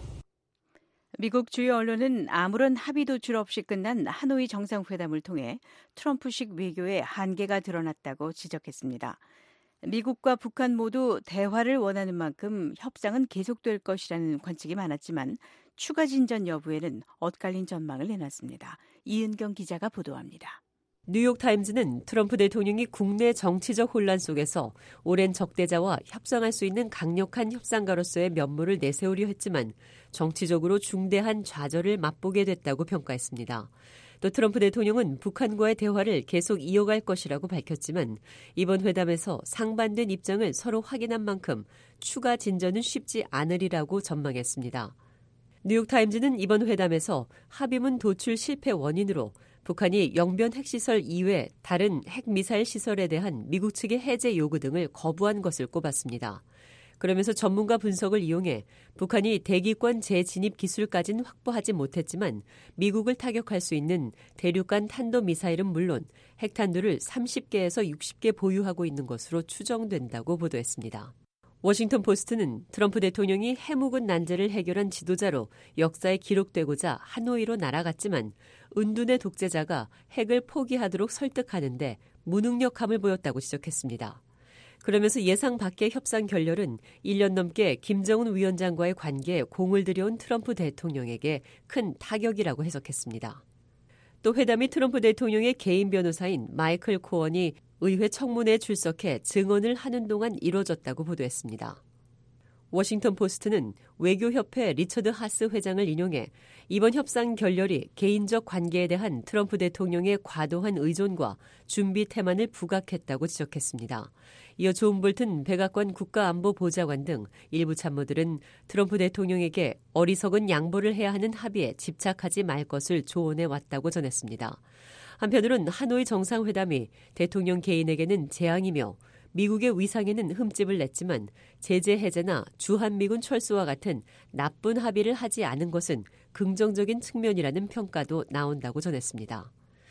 미국 주요 언론은 아무런 합의 도출 없이 끝난 하노이 정상회담을 통해 트럼프식 외교의 한계가 드러났다고 지적했습니다. 미국과 북한 모두 대화를 원하는 만큼 협상은 계속될 것이라는 관측이 많았지만 추가 진전 여부에는 엇갈린 전망을 내놨습니다. 이은경 기자가 보도합니다. 뉴욕타임즈는 트럼프 대통령이 국내 정치적 혼란 속에서 오랜 적대자와 협상할 수 있는 강력한 협상가로서의 면모를 내세우려 했지만 정치적으로 중대한 좌절을 맛보게 됐다고 평가했습니다. 또 트럼프 대통령은 북한과의 대화를 계속 이어갈 것이라고 밝혔지만 이번 회담에서 상반된 입장을 서로 확인한 만큼 추가 진전은 쉽지 않으리라고 전망했습니다. 뉴욕타임즈는 이번 회담에서 합의문 도출 실패 원인으로 북한이 영변 핵시설 이외 다른 핵미사일 시설에 대한 미국 측의 해제 요구 등을 거부한 것을 꼽았습니다. 그러면서 전문가 분석을 이용해 북한이 대기권 재진입 기술까지는 확보하지 못했지만 미국을 타격할 수 있는 대륙간 탄도미사일은 물론 핵탄두를 삼십 개에서 육십 개 보유하고 있는 것으로 추정된다고 보도했습니다. 워싱턴 포스트는 트럼프 대통령이 해묵은 난제를 해결한 지도자로 역사에 기록되고자 하노이로 날아갔지만 은둔의 독재자가 핵을 포기하도록 설득하는데 무능력함을 보였다고 지적했습니다. 그러면서 예상 밖의 협상 결렬은 일 년 넘게 김정은 위원장과의 관계에 공을 들여온 트럼프 대통령에게 큰 타격이라고 해석했습니다. 또 회담이 트럼프 대통령의 개인 변호사인 마이클 코언이 의회 청문회에 출석해 증언을 하는 동안 이뤄졌다고 보도했습니다. 워싱턴 포스트는 외교협회 리처드 하스 회장을 인용해 이번 협상 결렬이 개인적 관계에 대한 트럼프 대통령의 과도한 의존과 준비 태만을 부각했다고 지적했습니다. 이어 존 볼튼 백악관 국가안보보좌관 등 일부 참모들은 트럼프 대통령에게 어리석은 양보를 해야 하는 합의에 집착하지 말 것을 조언해 왔다고 전했습니다. 한편으로는 하노이 정상회담이 대통령 개인에게는 재앙이며 미국의 위상에는 흠집을 냈지만 제재 해제나 주한미군 철수와 같은 나쁜 합의를 하지 않은 것은 긍정적인 측면이라는 평가도 나온다고 전했습니다.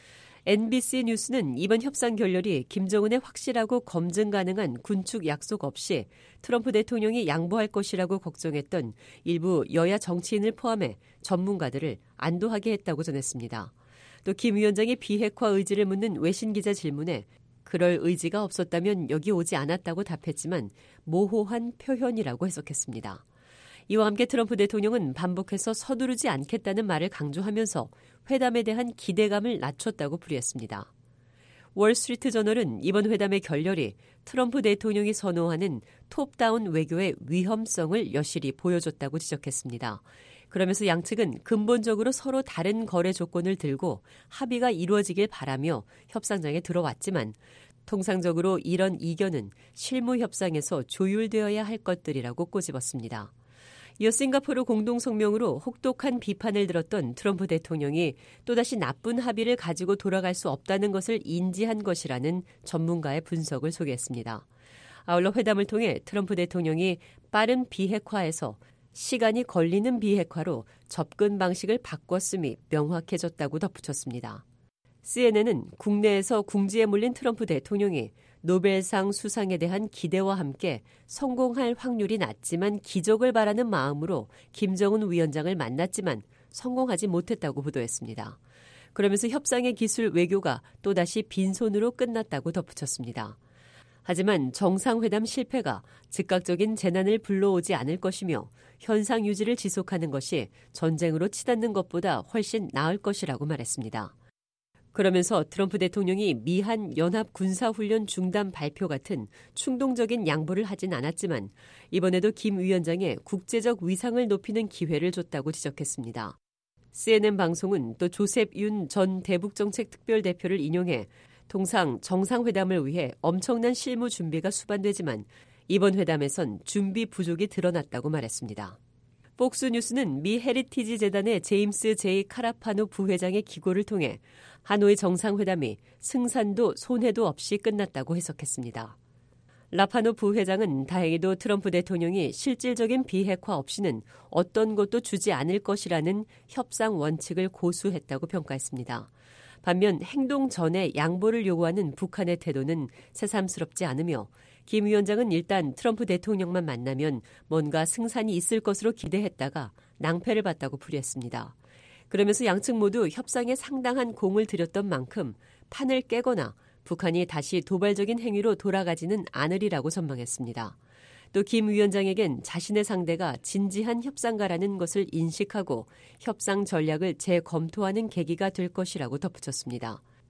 엔비씨 뉴스는 이번 협상 결렬이 김정은의 확실하고 검증 가능한 군축 약속 없이 트럼프 대통령이 양보할 것이라고 걱정했던 일부 여야 정치인을 포함해 전문가들을 안도하게 했다고 전했습니다. 또 김 위원장의 비핵화 의지를 묻는 외신 기자 질문에 그럴 의지가 없었다면 여기 오지 않았다고 답했지만 모호한 표현이라고 해석했습니다. 이와 함께 트럼프 대통령은 반복해서 서두르지 않겠다는 말을 강조하면서 회담에 대한 기대감을 낮췄다고 풀이했습니다. 월스트리트 저널은 이번 회담의 결렬이 트럼프 대통령이 선호하는 톱다운 외교의 위험성을 여실히 보여줬다고 지적했습니다. 그러면서 양측은 근본적으로 서로 다른 거래 조건을 들고 합의가 이루어지길 바라며 협상장에 들어왔지만 통상적으로 이런 이견은 실무 협상에서 조율되어야 할 것들이라고 꼬집었습니다. 이어 싱가포르 공동성명으로 혹독한 비판을 들었던 트럼프 대통령이 또다시 나쁜 합의를 가지고 돌아갈 수 없다는 것을 인지한 것이라는 전문가의 분석을 소개했습니다. 아울러 회담을 통해 트럼프 대통령이 빠른 비핵화에서 시간이 걸리는 비핵화로 접근 방식을 바꿨음이 명확해졌다고 덧붙였습니다. 씨엔엔은 국내에서 궁지에 몰린 트럼프 대통령이 노벨상 수상에 대한 기대와 함께 성공할 확률이 낮지만 기적을 바라는 마음으로 김정은 위원장을 만났지만 성공하지 못했다고 보도했습니다. 그러면서 협상의 기술 외교가 또다시 빈손으로 끝났다고 덧붙였습니다. 하지만 정상회담 실패가 즉각적인 재난을 불러오지 않을 것이며 현상 유지를 지속하는 것이 전쟁으로 치닫는 것보다 훨씬 나을 것이라고 말했습니다. 그러면서 트럼프 대통령이 미한 연합 군사훈련 중단 발표 같은 충동적인 양보를 하진 않았지만 이번에도 김 위원장의 국제적 위상을 높이는 기회를 줬다고 지적했습니다. 씨엔엔 방송은 또 조셉 윤 전 대북정책특별대표를 인용해 통상 정상회담을 위해 엄청난 실무 준비가 수반되지만 이번 회담에선 준비 부족이 드러났다고 말했습니다. 폭스뉴스는 미 헤리티지 재단의 제임스 제이 카라파노 부회장의 기고를 통해 하노이 정상회담이 승산도 손해도 없이 끝났다고 해석했습니다. 라파노 부회장은 다행히도 트럼프 대통령이 실질적인 비핵화 없이는 어떤 것도 주지 않을 것이라는 협상 원칙을 고수했다고 평가했습니다. 반면 행동 전에 양보를 요구하는 북한의 태도는 새삼스럽지 않으며 김 위원장은 일단 트럼프 대통령만 만나면 뭔가 승산이 있을 것으로 기대했다가 낭패를 봤다고 풀이했습니다. 그러면서 양측 모두 협상에 상당한 공을 들였던 만큼 판을 깨거나 북한이 다시 도발적인 행위로 돌아가지는 않으리라고 전망했습니다. 또 김 위원장에겐 자신의 상대가 진지한 협상가라는 것을 인식하고 협상 전략을 재검토하는 계기가 될 것이라고 덧붙였습니다.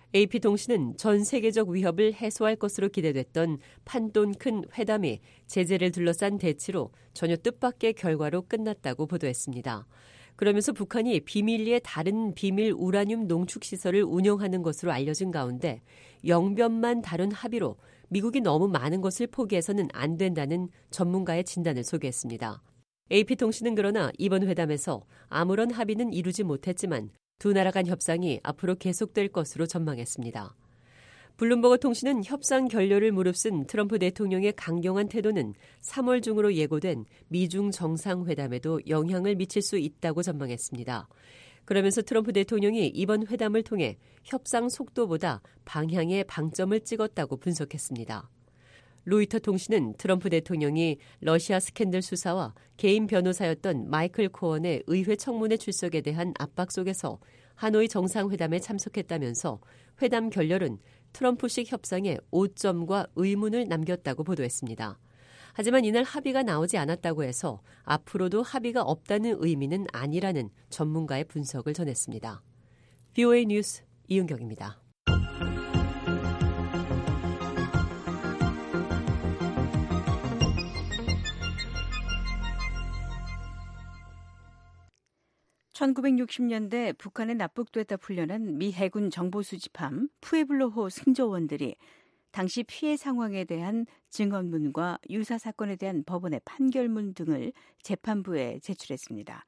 에이피통신은 전 세계적 위협을 해소할 것으로 기대됐던 판돈 큰 회담이 제재를 둘러싼 대치로 전혀 뜻밖의 결과로 끝났다고 보도했습니다. 그러면서 북한이 비밀리에 다른 비밀 우라늄 농축시설을 운영하는 것으로 알려진 가운데 영변만 다룬 합의로 미국이 너무 많은 것을 포기해서는 안 된다는 전문가의 진단을 소개했습니다. 에이피통신은 그러나 이번 회담에서 아무런 합의는 이루지 못했지만 두 나라 간 협상이 앞으로 계속될 것으로 전망했습니다. 블룸버그 통신은 협상 결렬을 무릅쓴 트럼프 대통령의 강경한 태도는 삼월 중으로 예고된 미중 정상회담에도 영향을 미칠 수 있다고 전망했습니다. 그러면서 트럼프 대통령이 이번 회담을 통해 협상 속도보다 방향에 방점을 찍었다고 분석했습니다. 로이터 통신은 트럼프 대통령이 러시아 스캔들 수사와 개인 변호사였던 마이클 코언의 의회 청문회 출석에 대한 압박 속에서 하노이 정상회담에 참석했다면서 회담 결렬은 트럼프식 협상에 오점과 의문을 남겼다고 보도했습니다. 하지만 이날 합의가 나오지 않았다고 해서 앞으로도 합의가 없다는 의미는 아니라는 전문가의 분석을 전했습니다. 브이오에이 뉴스 이은경입니다. 천구백육십 년대 북한에 납북됐다 풀려난 미 해군 정보 수집함 푸에블로호 승조원들이 당시 피해 상황에 대한 증언문과 유사 사건에 대한 법원의 판결문 등을 재판부에 제출했습니다.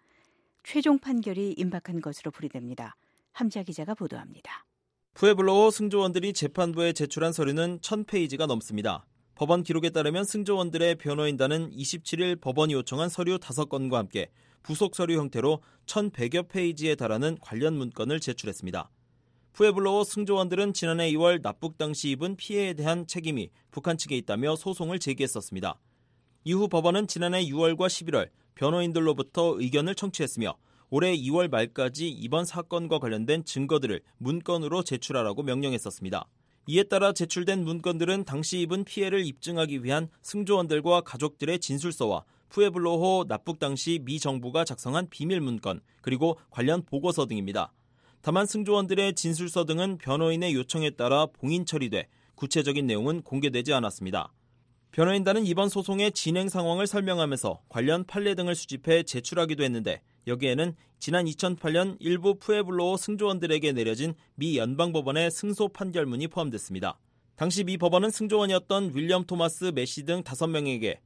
최종 판결이 임박한 것으로 풀이됩니다. 함자 기자가 보도합니다. 푸에블로호 승조원들이 재판부에 제출한 서류는 천 페이지가 넘습니다. 법원 기록에 따르면 승조원들의 변호인단은 이십칠 일 법원이 요청한 서류 다섯 건과 함께 부속 서류 형태로 천백여 페이지에 달하는 관련 문건을 제출했습니다. 푸에블로호 승조원들은 지난해 이월 납북 당시 입은 피해에 대한 책임이 북한 측에 있다며 소송을 제기했었습니다. 이후 법원은 지난해 유월과 십일월 변호인들로부터 의견을 청취했으며 올해 이월 말까지 이번 사건과 관련된 증거들을 문건으로 제출하라고 명령했었습니다. 이에 따라 제출된 문건들은 당시 입은 피해를 입증하기 위한 승조원들과 가족들의 진술서와 푸에블로호 납북 당시 미 정부가 작성한 비밀 문건, 그리고 관련 보고서 등입니다. 다만 승조원들의 진술서 등은 변호인의 요청에 따라 봉인 처리돼 구체적인 내용은 공개되지 않았습니다. 변호인단은 이번 소송의 진행 상황을 설명하면서 관련 판례 등을 수집해 제출하기도 했는데 여기에는 지난 이천팔 년 일부 푸에블로호 승조원들에게 내려진 미 연방법원의 승소 판결문이 포함됐습니다. 당시 미 법원은 승조원이었던 윌리엄 토마스 메시 등 다섯 명에게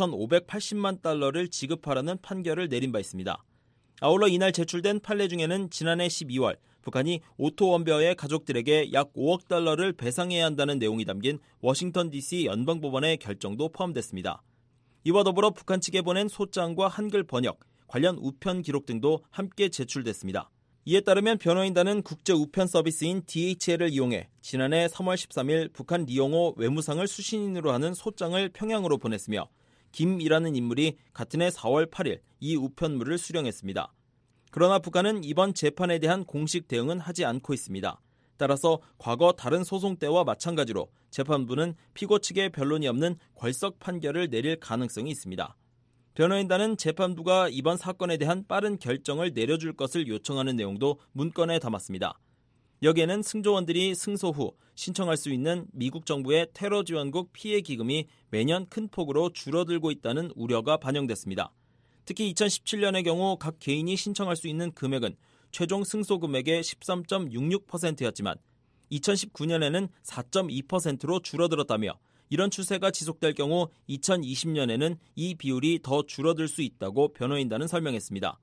육천오백팔십만 달러를 지급하라는 판결을 내린 바 있습니다. 아울러 이날 제출된 판례 중에는 지난해 십이월 북한이 오토 원베어의 가족들에게 약 오억 달러를 배상해야 한다는 내용이 담긴 워싱턴 디씨 연방법원의 결정도 포함됐습니다. 이와 더불어 북한 측에 보낸 소장과 한글 번역, 관련 우편 기록 등도 함께 제출됐습니다. 이에 따르면 변호인단은 국제 우편 서비스인 디에이치엘을 이용해 지난해 삼월 십삼일 북한 리용호 외무상을 수신인으로 하는 소장을 평양으로 보냈으며 김이라는 인물이 같은 해 사월 팔일 이 우편물을 수령했습니다. 그러나 북한은 이번 재판에 대한 공식 대응은 하지 않고 있습니다. 따라서 과거 다른 소송 때와 마찬가지로 재판부는 피고 측에 변론이 없는 궐석 판결을 내릴 가능성이 있습니다. 변호인단은 재판부가 이번 사건에 대한 빠른 결정을 내려줄 것을 요청하는 내용도 문건에 담았습니다. 여기에는 승조원들이 승소 후 신청할 수 있는 미국 정부의 테러 지원국 피해 기금이 매년 큰 폭으로 줄어들고 있다는 우려가 반영됐습니다. 특히 이천십칠 년의 경우 각 개인이 신청할 수 있는 금액은 최종 승소 금액의 십삼 점 육육 퍼센트였지만 이천십구 년에는 사 점 이 퍼센트로 줄어들었다며 이런 추세가 지속될 경우 이천이십 년에는 이 비율이 더 줄어들 수 있다고 변호인단은 설명했습니다.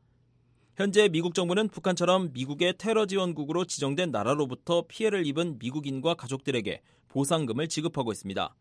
현재 미국 정부는 북한처럼 미국의 테러 지원국으로 지정된 나라로부터 피해를 입은 미국인과 가족들에게 보상금을 지급하고 있습니다.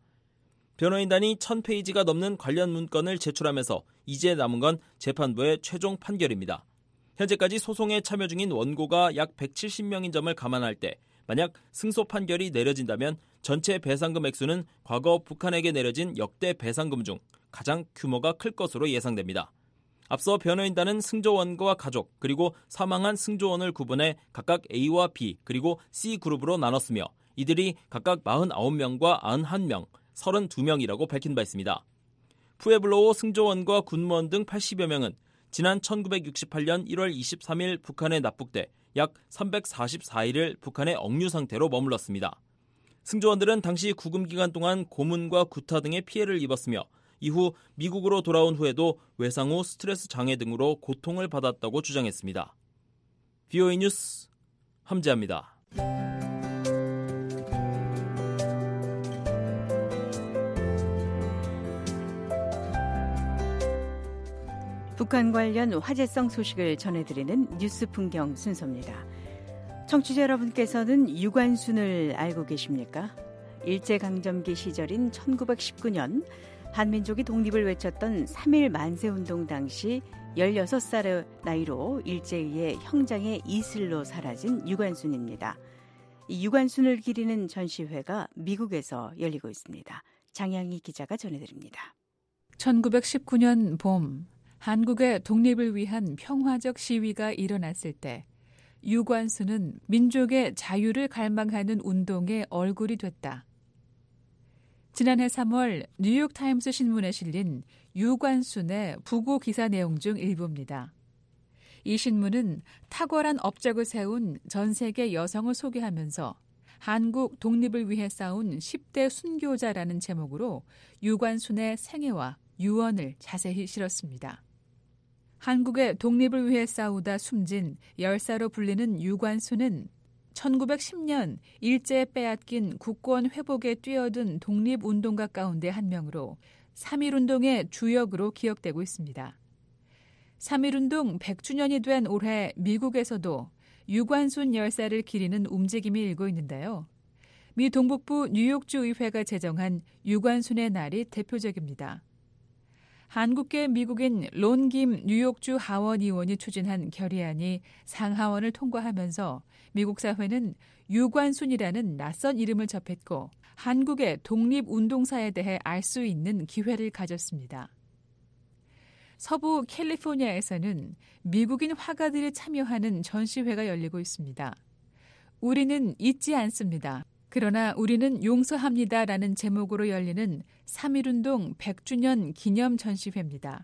변호인단이 천 페이지가 넘는 관련 문건을 제출하면서 이제 남은 건 재판부의 최종 판결입니다. 현재까지 소송에 참여 중인 원고가 약 백칠십 명인 점을 감안할 때 만약 승소 판결이 내려진다면 전체 배상금 액수는 과거 북한에게 내려진 역대 배상금 중 가장 규모가 클 것으로 예상됩니다. 앞서 변호인단은 승조원과 가족 그리고 사망한 승조원을 구분해 각각 A와 B 그리고 C 그룹으로 나눴으며 이들이 각각 사십구 명과 구십일 명, 삼십이 명이라고 밝힌 바 있습니다. 푸에블로호 승조원과 군무원 등 팔십여 명은 지난 천구백육십팔 년 일월 이십삼일 북한에 납북돼 약 삼백사십사 일을 북한의 억류 상태로 머물렀습니다. 승조원들은 당시 구금 기간 동안 고문과 구타 등의 피해를 입었으며 이후 미국으로 돌아온 후에도 외상 후 스트레스 장애 등으로 고통을 받았다고 주장했습니다. 브이오에이 뉴스 함재합니다. 북한 관련 화제성 소식을 전해드리는 뉴스 풍경 순서입니다. 청취자 여러분께서는 유관순을 알고 계십니까? 일제강점기 시절인 천구백십구 년 한민족이 독립을 외쳤던 삼일 만세운동 당시 열여섯 살의 나이로 일제에 의해 형장의 이슬로 사라진 유관순입니다. 이 유관순을 기리는 전시회가 미국에서 열리고 있습니다. 장양희 기자가 전해드립니다. 천구백십구 년 봄 한국의 독립을 위한 평화적 시위가 일어났을 때 유관순은 민족의 자유를 갈망하는 운동의 얼굴이 됐다. 지난해 삼월 뉴욕타임스 신문에 실린 유관순의 부고 기사 내용 중 일부입니다. 이 신문은 탁월한 업적을 세운 전 세계 여성을 소개하면서 한국 독립을 위해 싸운 십 대 순교자라는 제목으로 유관순의 생애와 유언을 자세히 실었습니다. 한국의 독립을 위해 싸우다 숨진 열사로 불리는 유관순은 천구백십 년 일제에 빼앗긴 국권 회복에 뛰어든 독립운동가 가운데 한 명으로 삼일운동의 주역으로 기억되고 있습니다. 삼일운동 백 주년이 된 올해 미국에서도 유관순 열사를 기리는 움직임이 일고 있는데요. 미 동북부 뉴욕주 의회가 제정한 유관순의 날이 대표적입니다. 한국계 미국인 론 김 뉴욕주 하원 의원이 추진한 결의안이 상하원을 통과하면서 미국 사회는 유관순이라는 낯선 이름을 접했고 한국의 독립운동사에 대해 알 수 있는 기회를 가졌습니다. 서부 캘리포니아에서는 미국인 화가들이 참여하는 전시회가 열리고 있습니다. 우리는 잊지 않습니다. 그러나 우리는 용서합니다라는 제목으로 열리는 삼일운동 백 주년 기념 전시회입니다.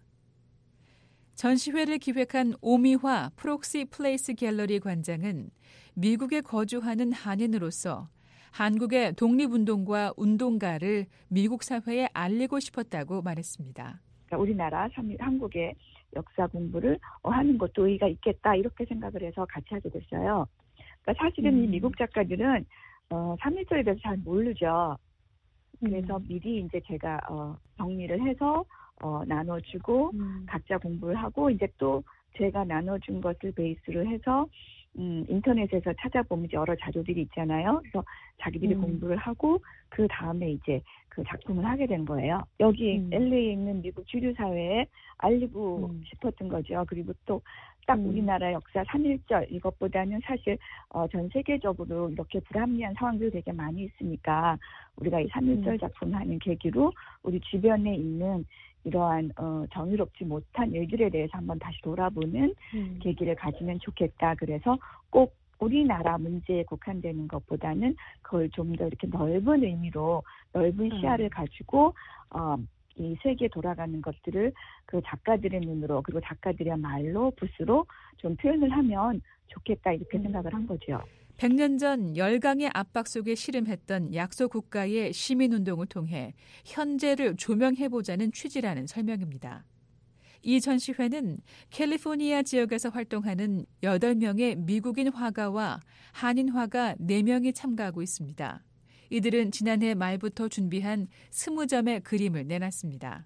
전시회를 기획한 오미화 프록시 플레이스 갤러리 관장은 미국에 거주하는 한인으로서 한국의 독립운동과 운동가를 미국 사회에 알리고 싶었다고 말했습니다. 우리나라 한국의 역사 공부를 하는 것도 의의가 있겠다 이렇게 생각을 해서 같이 하게 됐어요. 그러니까 사실은 음. 이 미국 작가들은 어, 삼일절에 대해서 잘 모르죠. 그래서 음. 미리 이제 제가 어, 정리를 해서 어, 나눠주고 음. 각자 공부를 하고 이제 또 제가 나눠준 것을 베이스로 해서 음, 인터넷에서 찾아보면 이제 여러 자료들이 있잖아요. 그래서 자기들이 음. 공부를 하고 그 다음에 이제 그 작품을 하게 된 거예요. 여기 음. 엘에이에 있는 미국 주류 사회에 알리고 음. 싶었던 거죠. 그리고 또 딱 음. 우리나라 역사 삼일절 이것보다는 사실 어, 전 세계적으로 이렇게 불합리한 상황들이 되게 많이 있으니까 우리가 이 삼일절 음. 작품을 하는 계기로 우리 주변에 있는 이러한 어, 정의롭지 못한 일들에 대해서 한번 다시 돌아보는 음. 계기를 가지면 좋겠다. 그래서 꼭 우리나라 문제에 국한되는 것보다는 그걸 좀 더 이렇게 넓은 의미로 넓은 시야를 음. 가지고 어, 이 세계에 돌아가는 것들을 그 작가들의 눈으로 그리고 작가들의 말로 붓으로 좀 표현을 하면 좋겠다 이렇게 음. 생각을 한 거죠. 백 년 전 열강의 압박 속에 씨름했던 약소 국가의 시민운동을 통해 현재를 조명해보자는 취지라는 설명입니다. 이 전시회는 캘리포니아 지역에서 활동하는 여덟 명의 미국인 화가와 한인 화가 네 명이 참가하고 있습니다. 이들은 지난해 말부터 준비한 스무 점의 그림을 내놨습니다.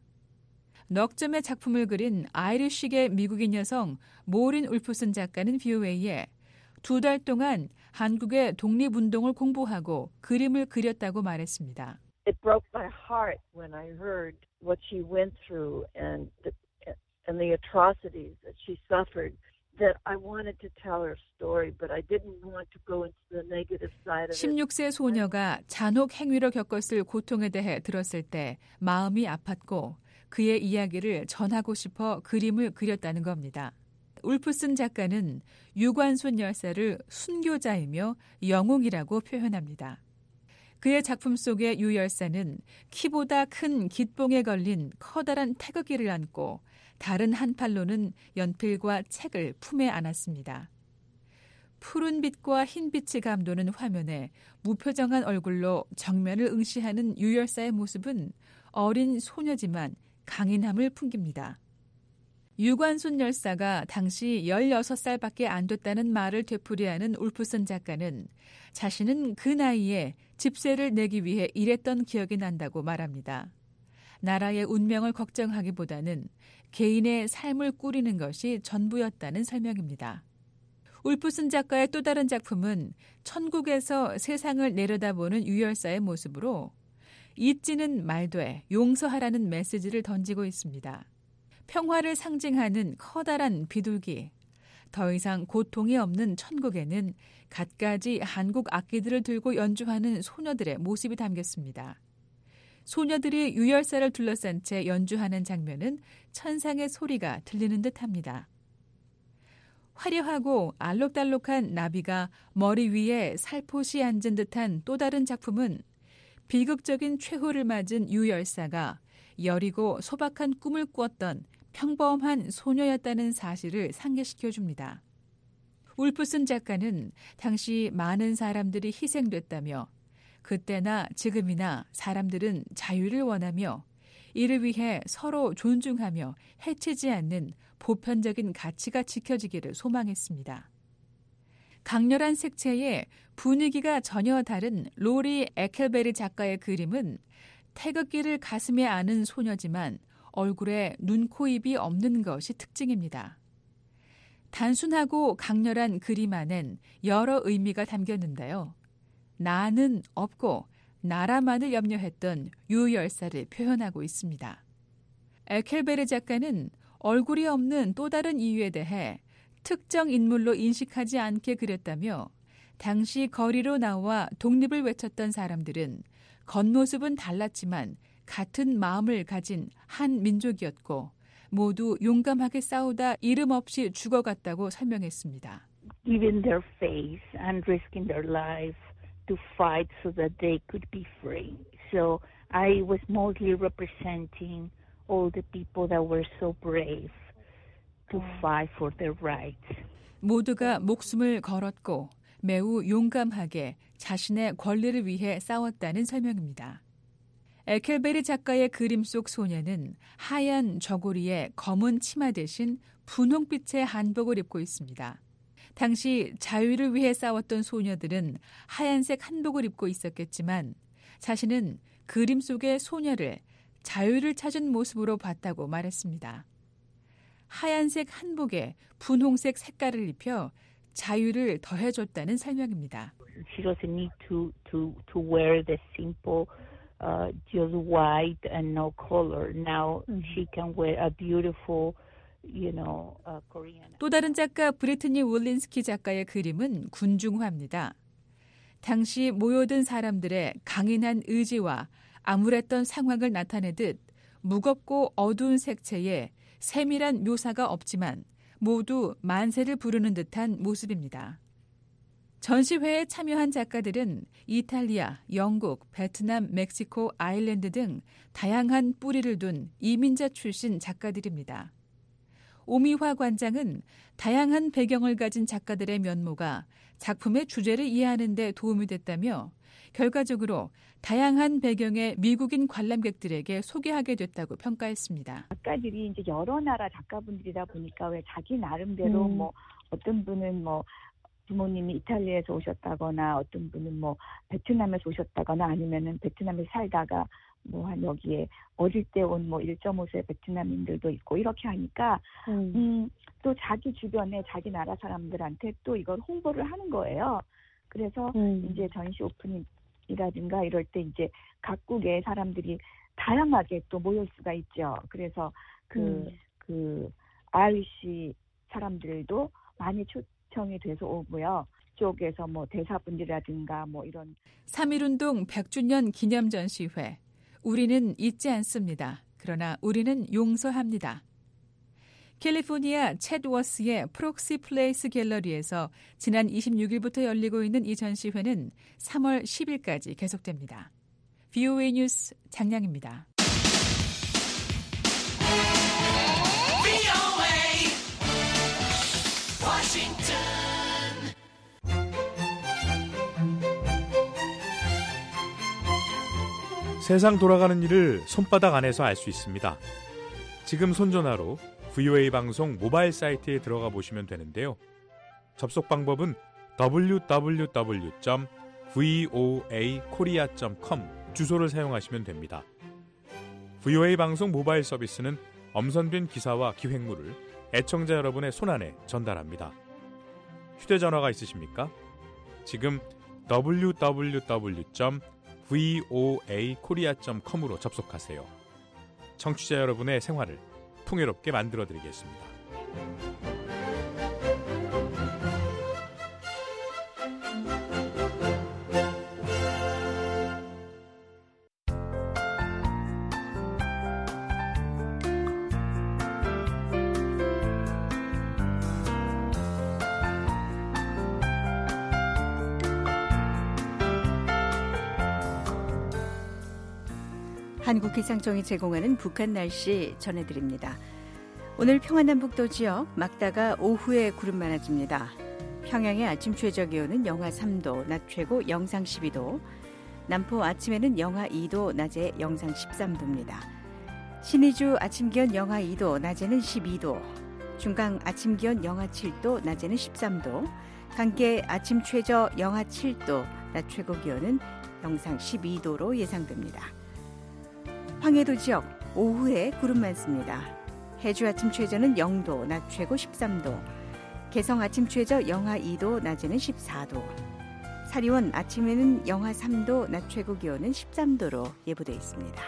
넉 점의 작품을 그린 아이리쉬계 미국인 여성 모린 울프슨 작가는 브이오에이에 두 달 동안 한국의 독립운동을 공부하고 그림을 그렸다고 말했습니다. It broke my heart when I heard what she went through and the, and the atrocities that she suffered. That I wanted to tell her story, but I didn't want to go into the negative side of it. 십육 세 소녀가 잔혹 행위로 겪었을 고통에 대해 들었을 때 마음이 아팠고 그의 이야기를 전하고 싶어 그림을 그렸다는 겁니다. 울프슨 작가는 유관순 열사를 순교자이며 영웅이라고 표현합니다. 그의 작품 속의 유 열사는 키보다 큰 깃봉에 걸린 커다란 태극기를 안고 다른 한 팔로는 연필과 책을 품에 안았습니다. 푸른 빛과 흰 빛이 감도는 화면에 무표정한 얼굴로 정면을 응시하는 유 열사의 모습은 어린 소녀지만 강인함을 풍깁니다. 유관순 열사가 당시 열여섯 살밖에 안 됐다는 말을 되풀이하는 울프슨 작가는 자신은 그 나이에 집세를 내기 위해 일했던 기억이 난다고 말합니다. 나라의 운명을 걱정하기보다는 개인의 삶을 꾸리는 것이 전부였다는 설명입니다. 울프슨 작가의 또 다른 작품은 천국에서 세상을 내려다보는 유 열사의 모습으로 잊지는 말되 용서하라는 메시지를 던지고 있습니다. 평화를 상징하는 커다란 비둘기, 더 이상 고통이 없는 천국에는 갖가지 한국 악기들을 들고 연주하는 소녀들의 모습이 담겼습니다. 소녀들이 유 열사를 둘러싼 채 연주하는 장면은 천상의 소리가 들리는 듯합니다. 화려하고 알록달록한 나비가 머리 위에 살포시 앉은 듯한 또 다른 작품은 비극적인 최후를 맞은 유 열사가 여리고 소박한 꿈을 꾸었던 평범한 소녀였다는 사실을 상기시켜줍니다. 울프슨 작가는 당시 많은 사람들이 희생됐다며 그때나 지금이나 사람들은 자유를 원하며 이를 위해 서로 존중하며 해치지 않는 보편적인 가치가 지켜지기를 소망했습니다. 강렬한 색채에 분위기가 전혀 다른 로리 에켈베리 작가의 그림은 태극기를 가슴에 안은 소녀지만 얼굴에 눈, 코, 입이 없는 것이 특징입니다. 단순하고 강렬한 그림 안엔 여러 의미가 담겼는데요. 나는 없고 나라만을 염려했던 유 열사를 표현하고 있습니다. 에켈베르 작가는 얼굴이 없는 또 다른 이유에 대해 특정 인물로 인식하지 않게 그렸다며 당시 거리로 나와 독립을 외쳤던 사람들은 겉모습은 달랐지만 같은 마음을 가진 한 민족이었고 모두 용감하게 싸우다 이름 없이 죽어갔다고 설명했습니다. Giving their face and risking their life to fight so that they could be free. So I was mostly representing all the people that were so brave to fight for their rights. 모두가 목숨을 걸었고 매우 용감하게 자신의 권리를 위해 싸웠다는 설명입니다. 에켈베리 작가의 그림 속 소녀는 하얀 저고리에 검은 치마 대신 분홍빛의 한복을 입고 있습니다. 당시 자유를 위해 싸웠던 소녀들은 하얀색 한복을 입고 있었겠지만 자신은 그림 속의 소녀를 자유를 찾은 모습으로 봤다고 말했습니다. 하얀색 한복에 분홍색 색깔을 입혀 자유를 더해줬다는 설명입니다. She doesn't need to to to wear the simple uh, just white and no color. Now she can wear a beautiful, you know, uh, Korean. 또 다른 작가 브리트니 월린스키 작가의 그림은 군중화입니다. 당시 모여든 사람들의 강인한 의지와 암울했던 상황을 나타내듯 무겁고 어두운 색채에 세밀한 묘사가 없지만 모두 만세를 부르는 듯한 모습입니다. 전시회에 참여한 작가들은 이탈리아, 영국, 베트남, 멕시코, 아일랜드 등 다양한 뿌리를 둔 이민자 출신 작가들입니다. 오미화 관장은 다양한 배경을 가진 작가들의 면모가 작품의 주제를 이해하는 데 도움이 됐다며 결과적으로 다양한 배경의 미국인 관람객들에게 소개하게 됐다고 평가했습니다. 작가들이 이제 여러 나라 작가분들이다 보니까 왜 자기 나름대로 음. 뭐 어떤 분은 뭐 부모님이 이탈리아에서 오셨다거나 어떤 분은 뭐 베트남에서 오셨다거나 아니면은 베트남에 살다가 뭐 한 여기에 어릴 때 온 뭐 일 점 오 세 베트남인들도 있고 이렇게 하니까 음. 음, 또 자기 주변에 자기 나라 사람들한테 또 이걸 홍보를 하는 거예요. 그래서 음. 이제 전시 오프닝이라든가 이럴 때 이제 각국의 사람들이 다양하게 또 모일 수가 있죠. 그래서 그, 음. 그 아이씨 사람들도 많이 초청이 돼서 오고요. 쪽에서 뭐 대사분들이라든가 뭐 이런 삼일운동 백 주년 기념 전시회. 우리는 잊지 않습니다. 그러나 우리는 용서합니다. 캘리포니아 챗워스의 프록시 플레이스 갤러리에서 지난 이십육 일부터 열리고 있는 이 전시회는 삼월 십일까지 계속됩니다. 브이오에이 뉴스 장량입니다. 워싱턴 세상 돌아가는 일을 손바닥 안에서 알 수 있습니다. 지금 손전화로 브이오에이 방송 모바일 사이트에 들어가 보시면 되는데요. 접속 방법은 더블유 더블유 더블유 점 브이오에이 코리아 점 컴 주소를 사용하시면 됩니다. 브이오에이 방송 모바일 서비스는 엄선된 기사와 기획물을 애청자 여러분의 손안에 전달합니다. 휴대전화가 있으십니까? 지금 더블유 더블유 더블유 점 브이오에이 코리아 점 컴으로 접속하세요. 청취자 여러분의 생활을 풍요롭게 만들어드리겠습니다. 한국기상청이 제공하는 북한 날씨 전해드립니다. 오늘 평안남북도 지역 막다가 오후에 구름 많아집니다. 평양의 아침 최저기온은 영하 삼 도, 낮 최고 영상 십이 도, 남포 아침에는 영하 이 도, 낮에 영상 십삼 도입니다. 신의주 아침 기온 영하 이 도, 낮에는 십이 도, 중강 아침 기온 영하 칠 도, 낮에는 십삼 도, 강계 아침 최저 영하 칠 도, 낮 최고 기온은 영상 십이 도로 예상됩니다. 황해도 지역 오후에 구름 많습니다. 해주 아침 최저는 영 도, 낮 최고 십삼 도, 개성 아침 최저 영하 이 도, 낮에는 십사 도, 사리원 아침에는 영하 삼 도, 낮 최고 기온은 십삼 도로 예보되어 있습니다.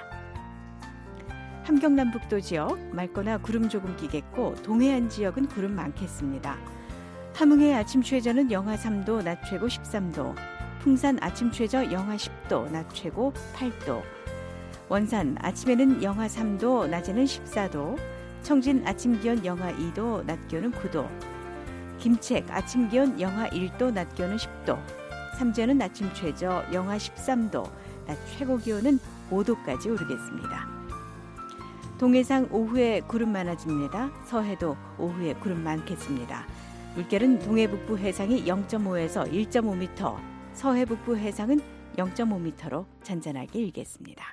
함경남북도 지역 맑거나 구름 조금 끼겠고 동해안 지역은 구름 많겠습니다. 함흥의 아침 최저는 영하 삼 도, 낮 최고 십삼 도, 풍산 아침 최저 영하 십 도, 낮 최고 팔 도, 원산 아침에는 영하 삼 도, 낮에는 십사 도, 청진 아침 기온 영하 이 도, 낮 기온은 구 도, 김책 아침 기온 영하 일 도, 낮 기온은 십 도, 삼전은 아침 최저 영하 십삼 도, 낮 최고 기온은 오 도까지 오르겠습니다. 동해상 오후에 구름 많아집니다. 서해도 오후에 구름 많겠습니다. 물결은 동해 북부 해상이 영 점 오에서 일 점 오 미터, 서해 북부 해상은 영 점 오 미터로 잔잔하게 일겠습니다.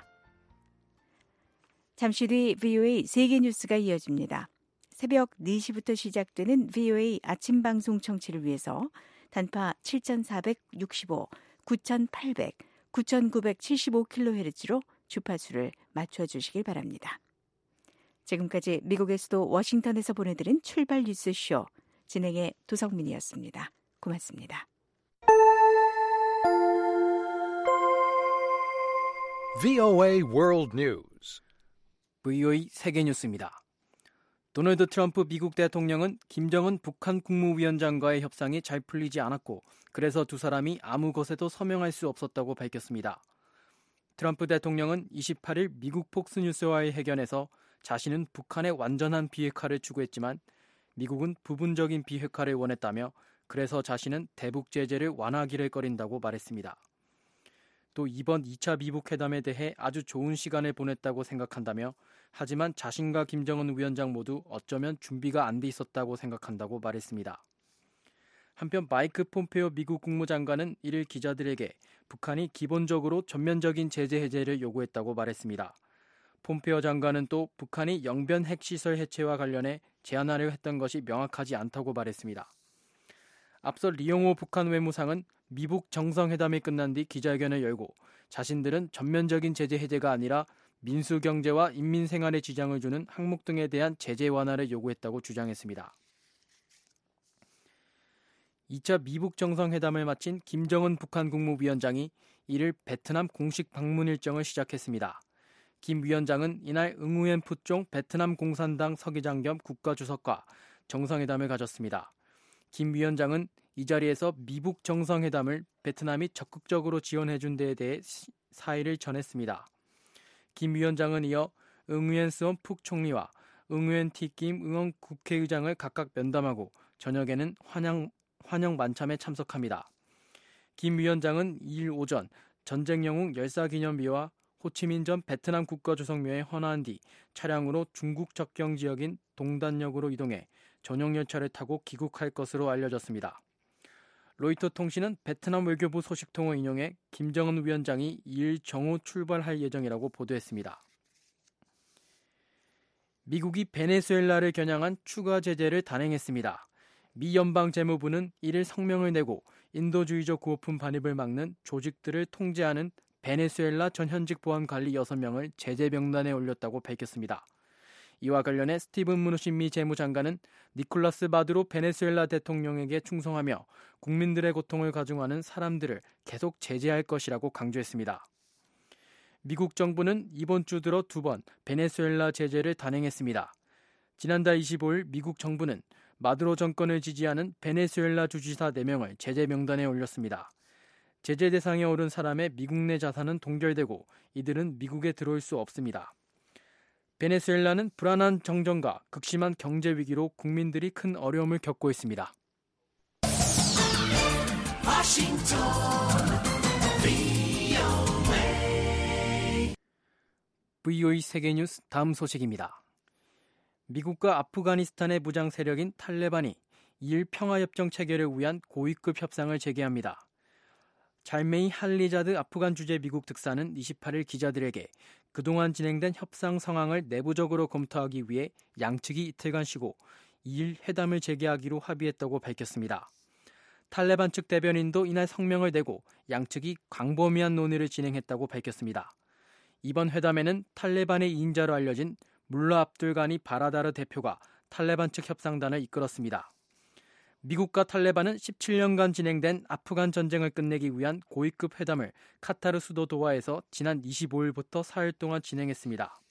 잠시 뒤 브이오에이 세계뉴스가 이어집니다. 새벽 네 시부터 시작되는 브이오에이 아침 방송 청취를 위해서 단파 칠천사백육십오, 구천팔백, 구천구백칠십오 킬로헤르츠로 주파수를 맞춰주시길 바랍니다. 지금까지 미국의 수도 워싱턴에서 보내드린 출발 뉴스쇼 진행의 도성민이었습니다. 고맙습니다. 브이오에이 World News 브이오에이 세계뉴스입니다. 도널드 트럼프 미국 대통령은 김정은 북한 국무위원장과의 협상이 잘 풀리지 않았고 그래서 두 사람이 아무 것에도 서명할 수 없었다고 밝혔습니다. 트럼프 대통령은 이십팔 일 미국 폭스뉴스와의 회견에서 자신은 북한의 완전한 비핵화를 추구했지만 미국은 부분적인 비핵화를 원했다며 그래서 자신은 대북 제재를 완화하기를 꺼린다고 말했습니다. 또 이번 이 차 미북 회담에 대해 아주 좋은 시간을 보냈다고 생각한다며 하지만 자신과 김정은 위원장 모두 어쩌면 준비가 안 돼 있었다고 생각한다고 말했습니다. 한편 마이크 폼페오 미국 국무장관은 이를 기자들에게 북한이 기본적으로 전면적인 제재 해제를 요구했다고 말했습니다. 폼페오 장관은 또 북한이 영변 핵시설 해체와 관련해 제안하려 했던 것이 명확하지 않다고 말했습니다. 앞서 리용호 북한 외무상은 미북 정상회담이 끝난 뒤 기자회견을 열고 자신들은 전면적인 제재 해제가 아니라 민수경제와 인민생활에 지장을 주는 항목 등에 대한 제재 완화를 요구했다고 주장했습니다. 이 차 미북 정상회담을 마친 김정은 북한 국무위원장이 이를 베트남 공식 방문 일정을 시작했습니다. 김 위원장은 이날 응우엔 푸총 베트남 공산당 서기장 겸 국가주석과 정상회담을 가졌습니다. 김 위원장은 이 자리에서 미북 정상회담을 베트남이 적극적으로 지원해준 데에 대해 사의를 전했습니다. 김 위원장은 이어 응우엔 스원 푹 총리와 응우엔 티김 응원 국회의장을 각각 면담하고 저녁에는 환영, 환영 만참에 참석합니다. 김 위원장은 이 일 오전 전쟁 영웅 열사기념비와 호치민 전 베트남 국가주석묘에 헌화한 뒤 차량으로 중국 접경 지역인 동단역으로 이동해 전용 열차를 타고 귀국할 것으로 알려졌습니다. 로이터 통신은 베트남 외교부 소식통을 인용해 김정은 위원장이 이일 정오 출발할 예정이라고 보도했습니다. 미국이 베네수엘라를 겨냥한 추가 제재를 단행했습니다. 미 연방재무부는 이일 성명을 내고 인도주의적 구호품 반입을 막는 조직들을 통제하는 베네수엘라 전현직 보안관리 여섯 명을 제재 명단에 올렸다고 밝혔습니다. 이와 관련해 스티븐 무누신 미 재무장관은 니콜라스 마두로 베네수엘라 대통령에게 충성하며 국민들의 고통을 가중하는 사람들을 계속 제재할 것이라고 강조했습니다. 미국 정부는 이번 주 들어 두 번 베네수엘라 제재를 단행했습니다. 지난달 이십오일 미국 정부는 마두로 정권을 지지하는 베네수엘라 주지사 네 명을 제재 명단에 올렸습니다. 제재 대상에 오른 사람의 미국 내 자산은 동결되고 이들은 미국에 들어올 수 없습니다. 베네수엘라는 불안한 정정과 극심한 경제 위기로 국민들이 큰 어려움을 겪고 있습니다. 워싱턴 브이오에이 브이오에이 세계뉴스 다음 소식입니다. 미국과 아프가니스탄의 무장 세력인 탈레반이 이일 평화협정 체결을 위한 고위급 협상을 재개합니다. 잘메이 할리자드 아프간 주재 미국 특사는 이십팔일 기자들에게 그동안 진행된 협상 상황을 내부적으로 검토하기 위해 양측이 이틀간 쉬고 이일 회담을 재개하기로 합의했다고 밝혔습니다. 탈레반 측 대변인도 이날 성명을 내고 양측이 광범위한 논의를 진행했다고 밝혔습니다. 이번 회담에는 탈레반의 이인자로 알려진 물라 압둘 가니 바라다르 대표가 탈레반 측 협상단을 이끌었습니다. 미국과 탈레반은 십칠 년간 진행된 아프간 전쟁을 끝내기 위한 고위급 회담을 카타르 수도 도하에서 지난 이십오일부터 사흘 동안 진행했습니다.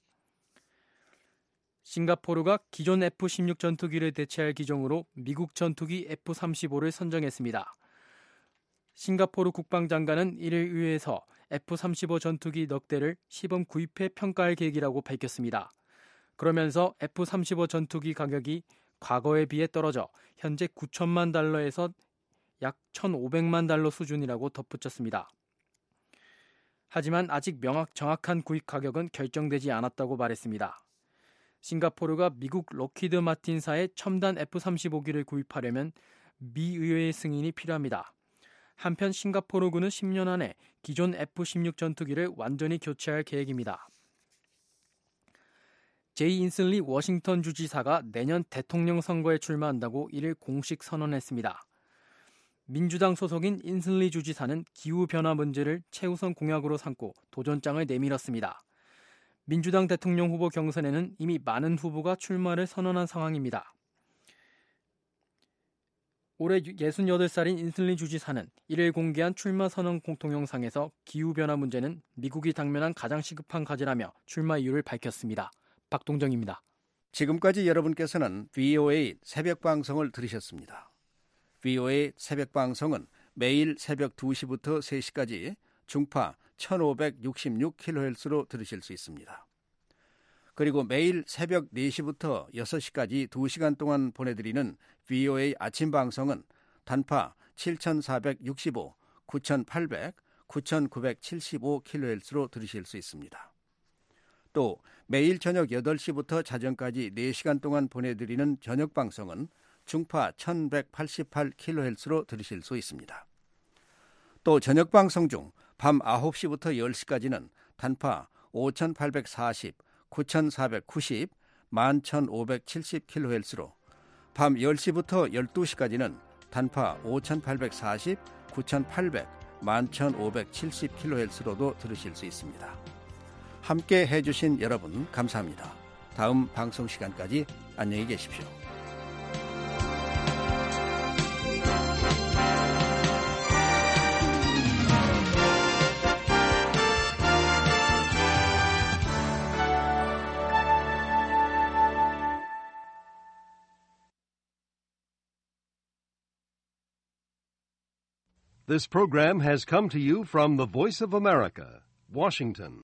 싱가포르가 기존 에프 십육 전투기를 대체할 기종으로 미국 전투기 에프 삼십오를 선정했습니다. 싱가포르 국방장관은 이를 의회에서 에프 삼십오 전투기 넉 대를 시범 구입해 평가할 계획이라고 밝혔습니다. 그러면서 에프 삼십오 전투기 가격이 과거에 비해 떨어져 현재 구천만 달러에서 약 천오백만 달러 수준이라고 덧붙였습니다. 하지만 아직 명확 정확한 구입 가격은 결정되지 않았다고 말했습니다. 싱가포르가 미국 록히드 마틴사의 첨단 에프 삼십오기를 구입하려면 미 의회의 승인이 필요합니다. 한편 싱가포르군은 십 년 안에 기존 에프 십육 전투기를 완전히 교체할 계획입니다. 제이 인슬리 워싱턴 주지사가 내년 대통령 선거에 출마한다고 이를 공식 선언했습니다. 민주당 소속인 인슬리 주지사는 기후변화 문제를 최우선 공약으로 삼고 도전장을 내밀었습니다. 민주당 대통령 후보 경선에는 이미 많은 후보가 출마를 선언한 상황입니다. 올해 예순여덟 살인 인슬리 주지사는 이를 공개한 출마 선언 공통영상에서 기후변화 문제는 미국이 당면한 가장 시급한 과제라며 출마 이유를 밝혔습니다. 박동정입니다. 지금까지 여러분께서는 브이오에이 새벽 방송을 들으셨습니다. 브이오에이 새벽 방송은 매일 새벽 두 시부터 세 시까지 중파 천오백육십육 킬로헤르츠로 들으실 수 있습니다. 그리고 매일 새벽 네 시부터 여섯 시까지 두 시간 동안 보내드리는 브이오에이 아침 방송은 단파 칠천사백육십오, 구천팔백, 구천구백칠십오 킬로헤르츠로 들으실 수 있습니다. 또 매일 저녁 여덟 시부터 자정까지 네 시간 동안 보내드리는 저녁 방송은 중파 천백팔십팔 킬로헤르츠로 들으실 수 있습니다. 또 저녁 방송 중 밤 아홉 시부터 열 시까지는 단파 오천팔백사십, 구천사백구십, 만 천오백칠십 킬로헤르츠로 밤 열 시부터 열두 시까지는 단파 오천팔백사십, 구천팔백, 만 천오백칠십 킬로헤르츠로도 들으실 수 있습니다. 함께 해주신 여러분 감사합니다. 다음 방송 시간까지 안녕히 계십시오. This program has come to you from the Voice of America, Washington.